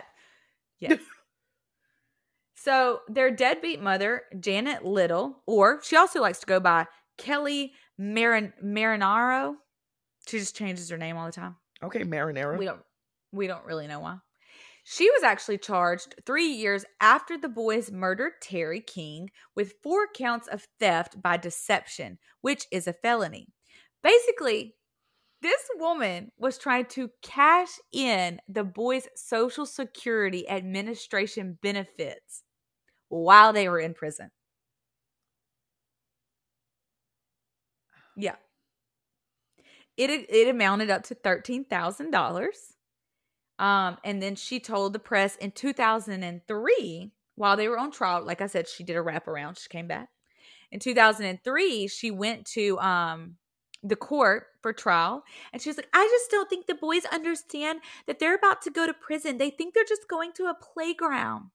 So their deadbeat mother, Janet Little, or she also likes to go by Kelly Marinaro. She just changes her name all the time. Okay, Marinaro. We don't really know why. She was actually charged 3 years after the boys murdered Terry King with 4 counts of theft by deception, which is a felony. Basically, this woman was trying to cash in the boys' Social Security Administration benefits while they were in prison. Yeah. It amounted up to $13,000. And then she told the press in 2003, while they were on trial, like I said, she did a wraparound. She came back. In 2003, she went to the court for trial. And she was like, I just don't think the boys understand that they're about to go to prison. They think they're just going to a playground.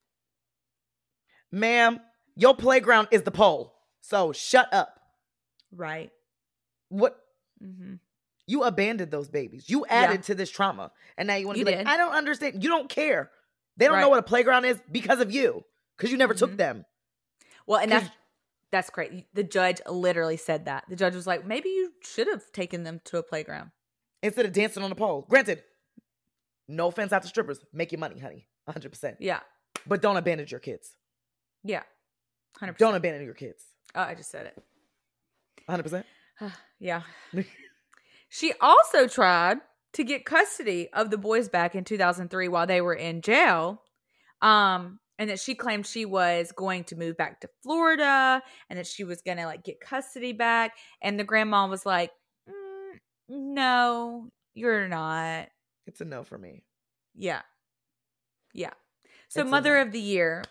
Ma'am, your playground is the pole. So shut up. Right. What? Mm-hmm. You abandoned those babies. You added to this trauma. And now you want to be like, I don't understand. You don't care. They don't know what a playground is because of you. Because you never took them. Well, and that's great. The judge literally said that. The judge was like, maybe you should have taken them to a playground. Instead of dancing on the pole. Granted, no offense out to strippers. Make your money, honey. 100%. Yeah. But don't abandon your kids. Yeah. 100%. Don't abandon your kids. Oh, I just said it. 100%? Yeah. She also tried to get custody of the boys back in 2003 while they were in jail. And that she claimed she was going to move back to Florida and that she was going to get custody back. And the grandma was like, no, you're not. It's a no for me. Yeah. Yeah. So Mother of the Year.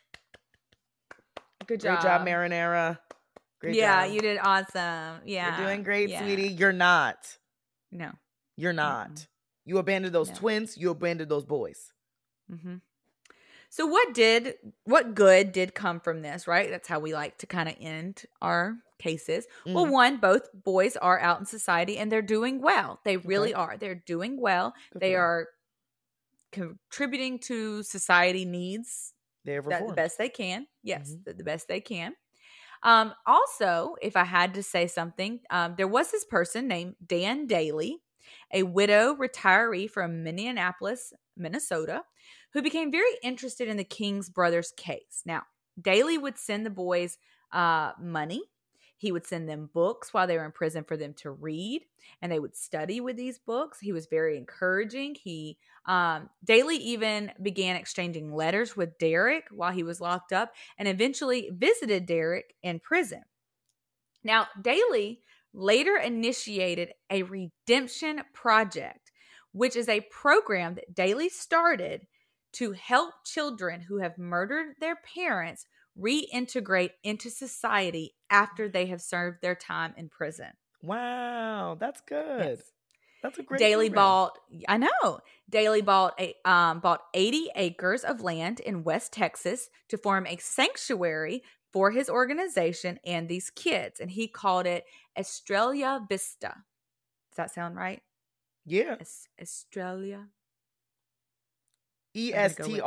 Good job. Great job, Marinara. Great job. Yeah, you did awesome. Yeah. You're doing great, sweetie. You're not. No. You're not. Mm-hmm. You abandoned those twins. You abandoned those boys. Mm-hmm. So what good did come from this, right? That's how we like to kind of end our cases. Mm. Well, one, both boys are out in society and they're doing well. They really are. They're doing well. They are contributing to society needs. They have the best they can. Yes, the best they can. Also, if I had to say something, there was this person named Dan Daly, a widow retiree from Minneapolis, Minnesota, who became very interested in the King's brothers' case. Now, Daly would send the boys money. He would send them books while they were in prison for them to read, and they would study with these books. He was very encouraging. Daly even began exchanging letters with Derek while he was locked up and eventually visited Derek in prison. Now, Daly later initiated a redemption project, which is a program that Daly started to help children who have murdered their parents reintegrate into society after they have served their time in prison. Wow, that's good. Yes. That's a great Daly program. Daly bought 80 acres of land in West Texas to form a sanctuary for his organization and these kids, and he called it Estrella Vista. Does that sound right? Yeah. Estrella.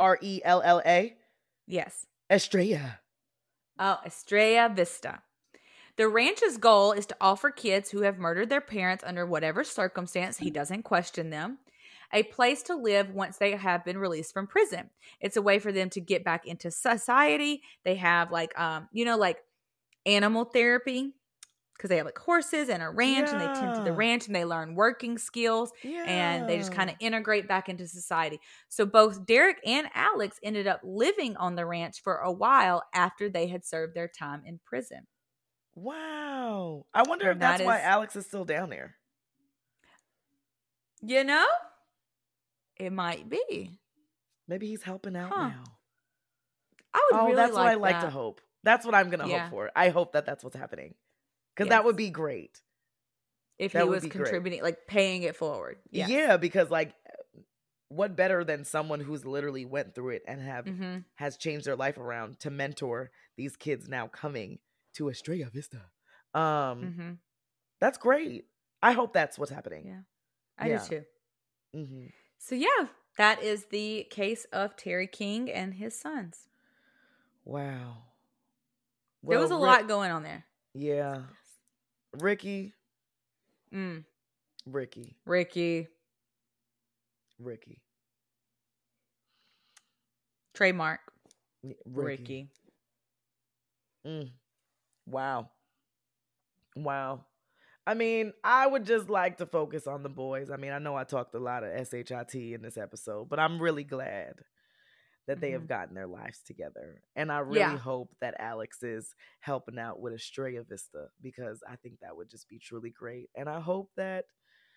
Estrella. Yes. Estrella. Oh, Estrella Vista. The ranch's goal is to offer kids who have murdered their parents under whatever circumstance, he doesn't question them, a place to live once they have been released from prison. It's a way for them to get back into society. They have like animal therapy, because they have like horses and a ranch, and they tend to the ranch and they learn working skills, and they just kind of integrate back into society. So both Derek and Alex ended up living on the ranch for a while after they had served their time in prison. Wow. I wonder if that's why Alex is still down there. You know, it might be. Maybe he's helping out now. I would really that's like what I like to hope. That's what I'm going to hope for. I hope that that's what's happening. Because that would be great. If he was contributing, like paying it forward. Yes. Yeah, because like what better than someone who's literally went through it and has changed their life around to mentor these kids now coming to Estrella Vista. That's great. I hope that's what's happening. Yeah, I do too. So yeah, that is the case of Terry King and his sons. Wow. There was a lot going on there. Yeah. Ricky. Trademark. Ricky. Wow. I mean, I would just like to focus on the boys. I mean, I know I talked a lot of SHIT in this episode, but I'm really glad that they have gotten their lives together. And I really hope that Alex is helping out with Estrella Vista, because I think that would just be truly great. And I hope that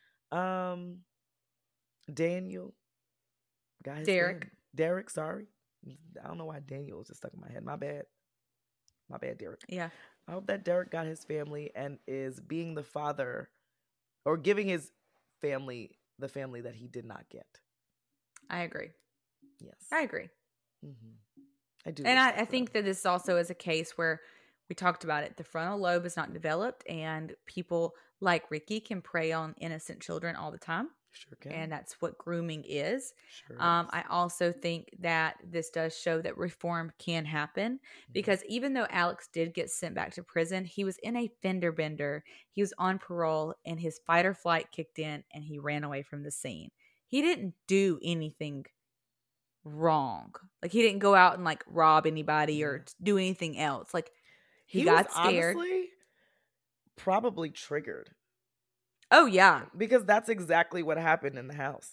Daniel got his Derek, sorry. I don't know why Daniel was just stuck in my head. My bad, Derek. Yeah. I hope that Derek got his family and is being the father, or giving his family the family that he did not get. I agree. Yes. I agree. I do. And I think that this also is a case where we talked about it. The frontal lobe is not developed, and people like Ricky can prey on innocent children all the time. Sure can. And that's what grooming is. Sure I also think that this does show that reform can happen, because even though Alex did get sent back to prison, he was in a fender bender. He was on parole, and his fight or flight kicked in, and he ran away from the scene. He didn't do anything wrong. Like, he didn't go out and like rob anybody or do anything else. Like, he got scared. Honestly, probably triggered. Oh yeah, because that's exactly what happened in the house.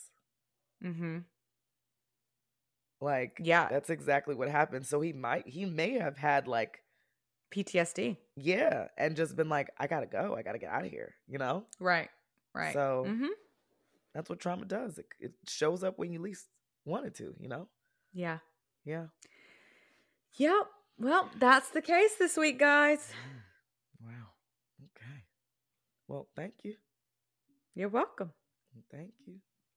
Like, yeah, that's exactly what happened. So he may have had like PTSD. Yeah, and just been like, I gotta go. I gotta get out of here. You know? Right. So that's what trauma does. It shows up when you least want it to. You know? Yeah. Yeah. Yep. Well, that's the case this week, guys. Wow. Okay. Well, thank you. You're welcome. Thank you.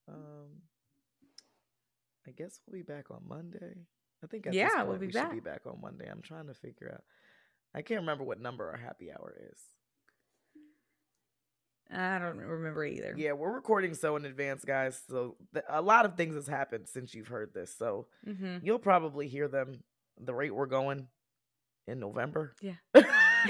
I guess we'll be back on Monday. I think at this point we'll be we back. should be back on Monday. I'm trying to figure out. I can't remember what number our happy hour is. I don't remember either. Yeah, we're recording so in advance, guys. So a lot of things has happened since you've heard this. So you'll probably hear them the rate we're going in November. Yeah.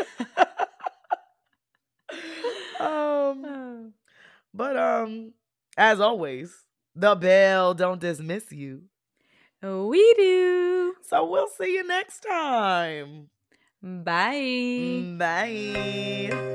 But as always, the bell don't dismiss you. We do. So we'll see you next time. Bye. Bye.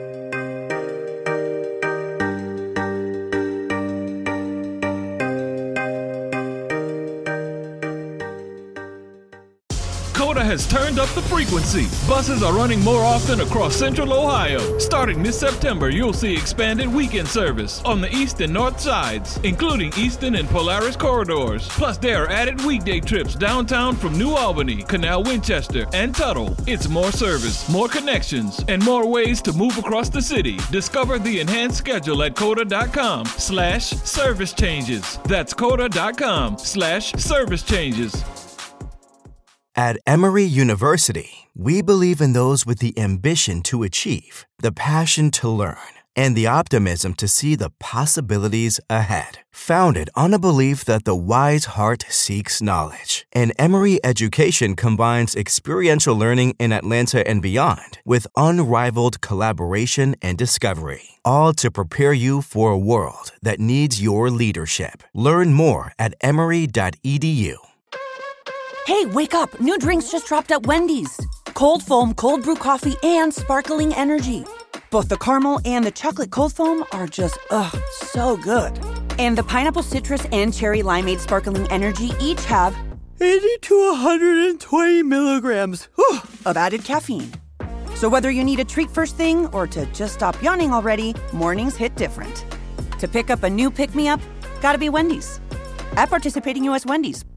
Coda has turned up the frequency. Buses are running more often across Central Ohio. Starting this September, you'll see expanded weekend service on the east and north sides, including Easton and Polaris corridors. Plus, there are added weekday trips downtown from New Albany, Canal Winchester, and Tuttle. It's more service, more connections, and more ways to move across the city. Discover the enhanced schedule at coda.com/service changes. That's coda.com/service changes. At Emory University, we believe in those with the ambition to achieve, the passion to learn, and the optimism to see the possibilities ahead. Founded on a belief that the wise heart seeks knowledge, and Emory Education combines experiential learning in Atlanta and beyond with unrivaled collaboration and discovery, all to prepare you for a world that needs your leadership. Learn more at emory.edu. Hey, wake up. New drinks just dropped at Wendy's. Cold foam, cold brew coffee, and sparkling energy. Both the caramel and the chocolate cold foam are just, so good. And the pineapple citrus and cherry limeade sparkling energy each have 80 to 120 milligrams of added caffeine. So whether you need a treat first thing or to just stop yawning already, mornings hit different. To pick up a new pick-me-up, gotta be Wendy's. At participating U.S. Wendy's.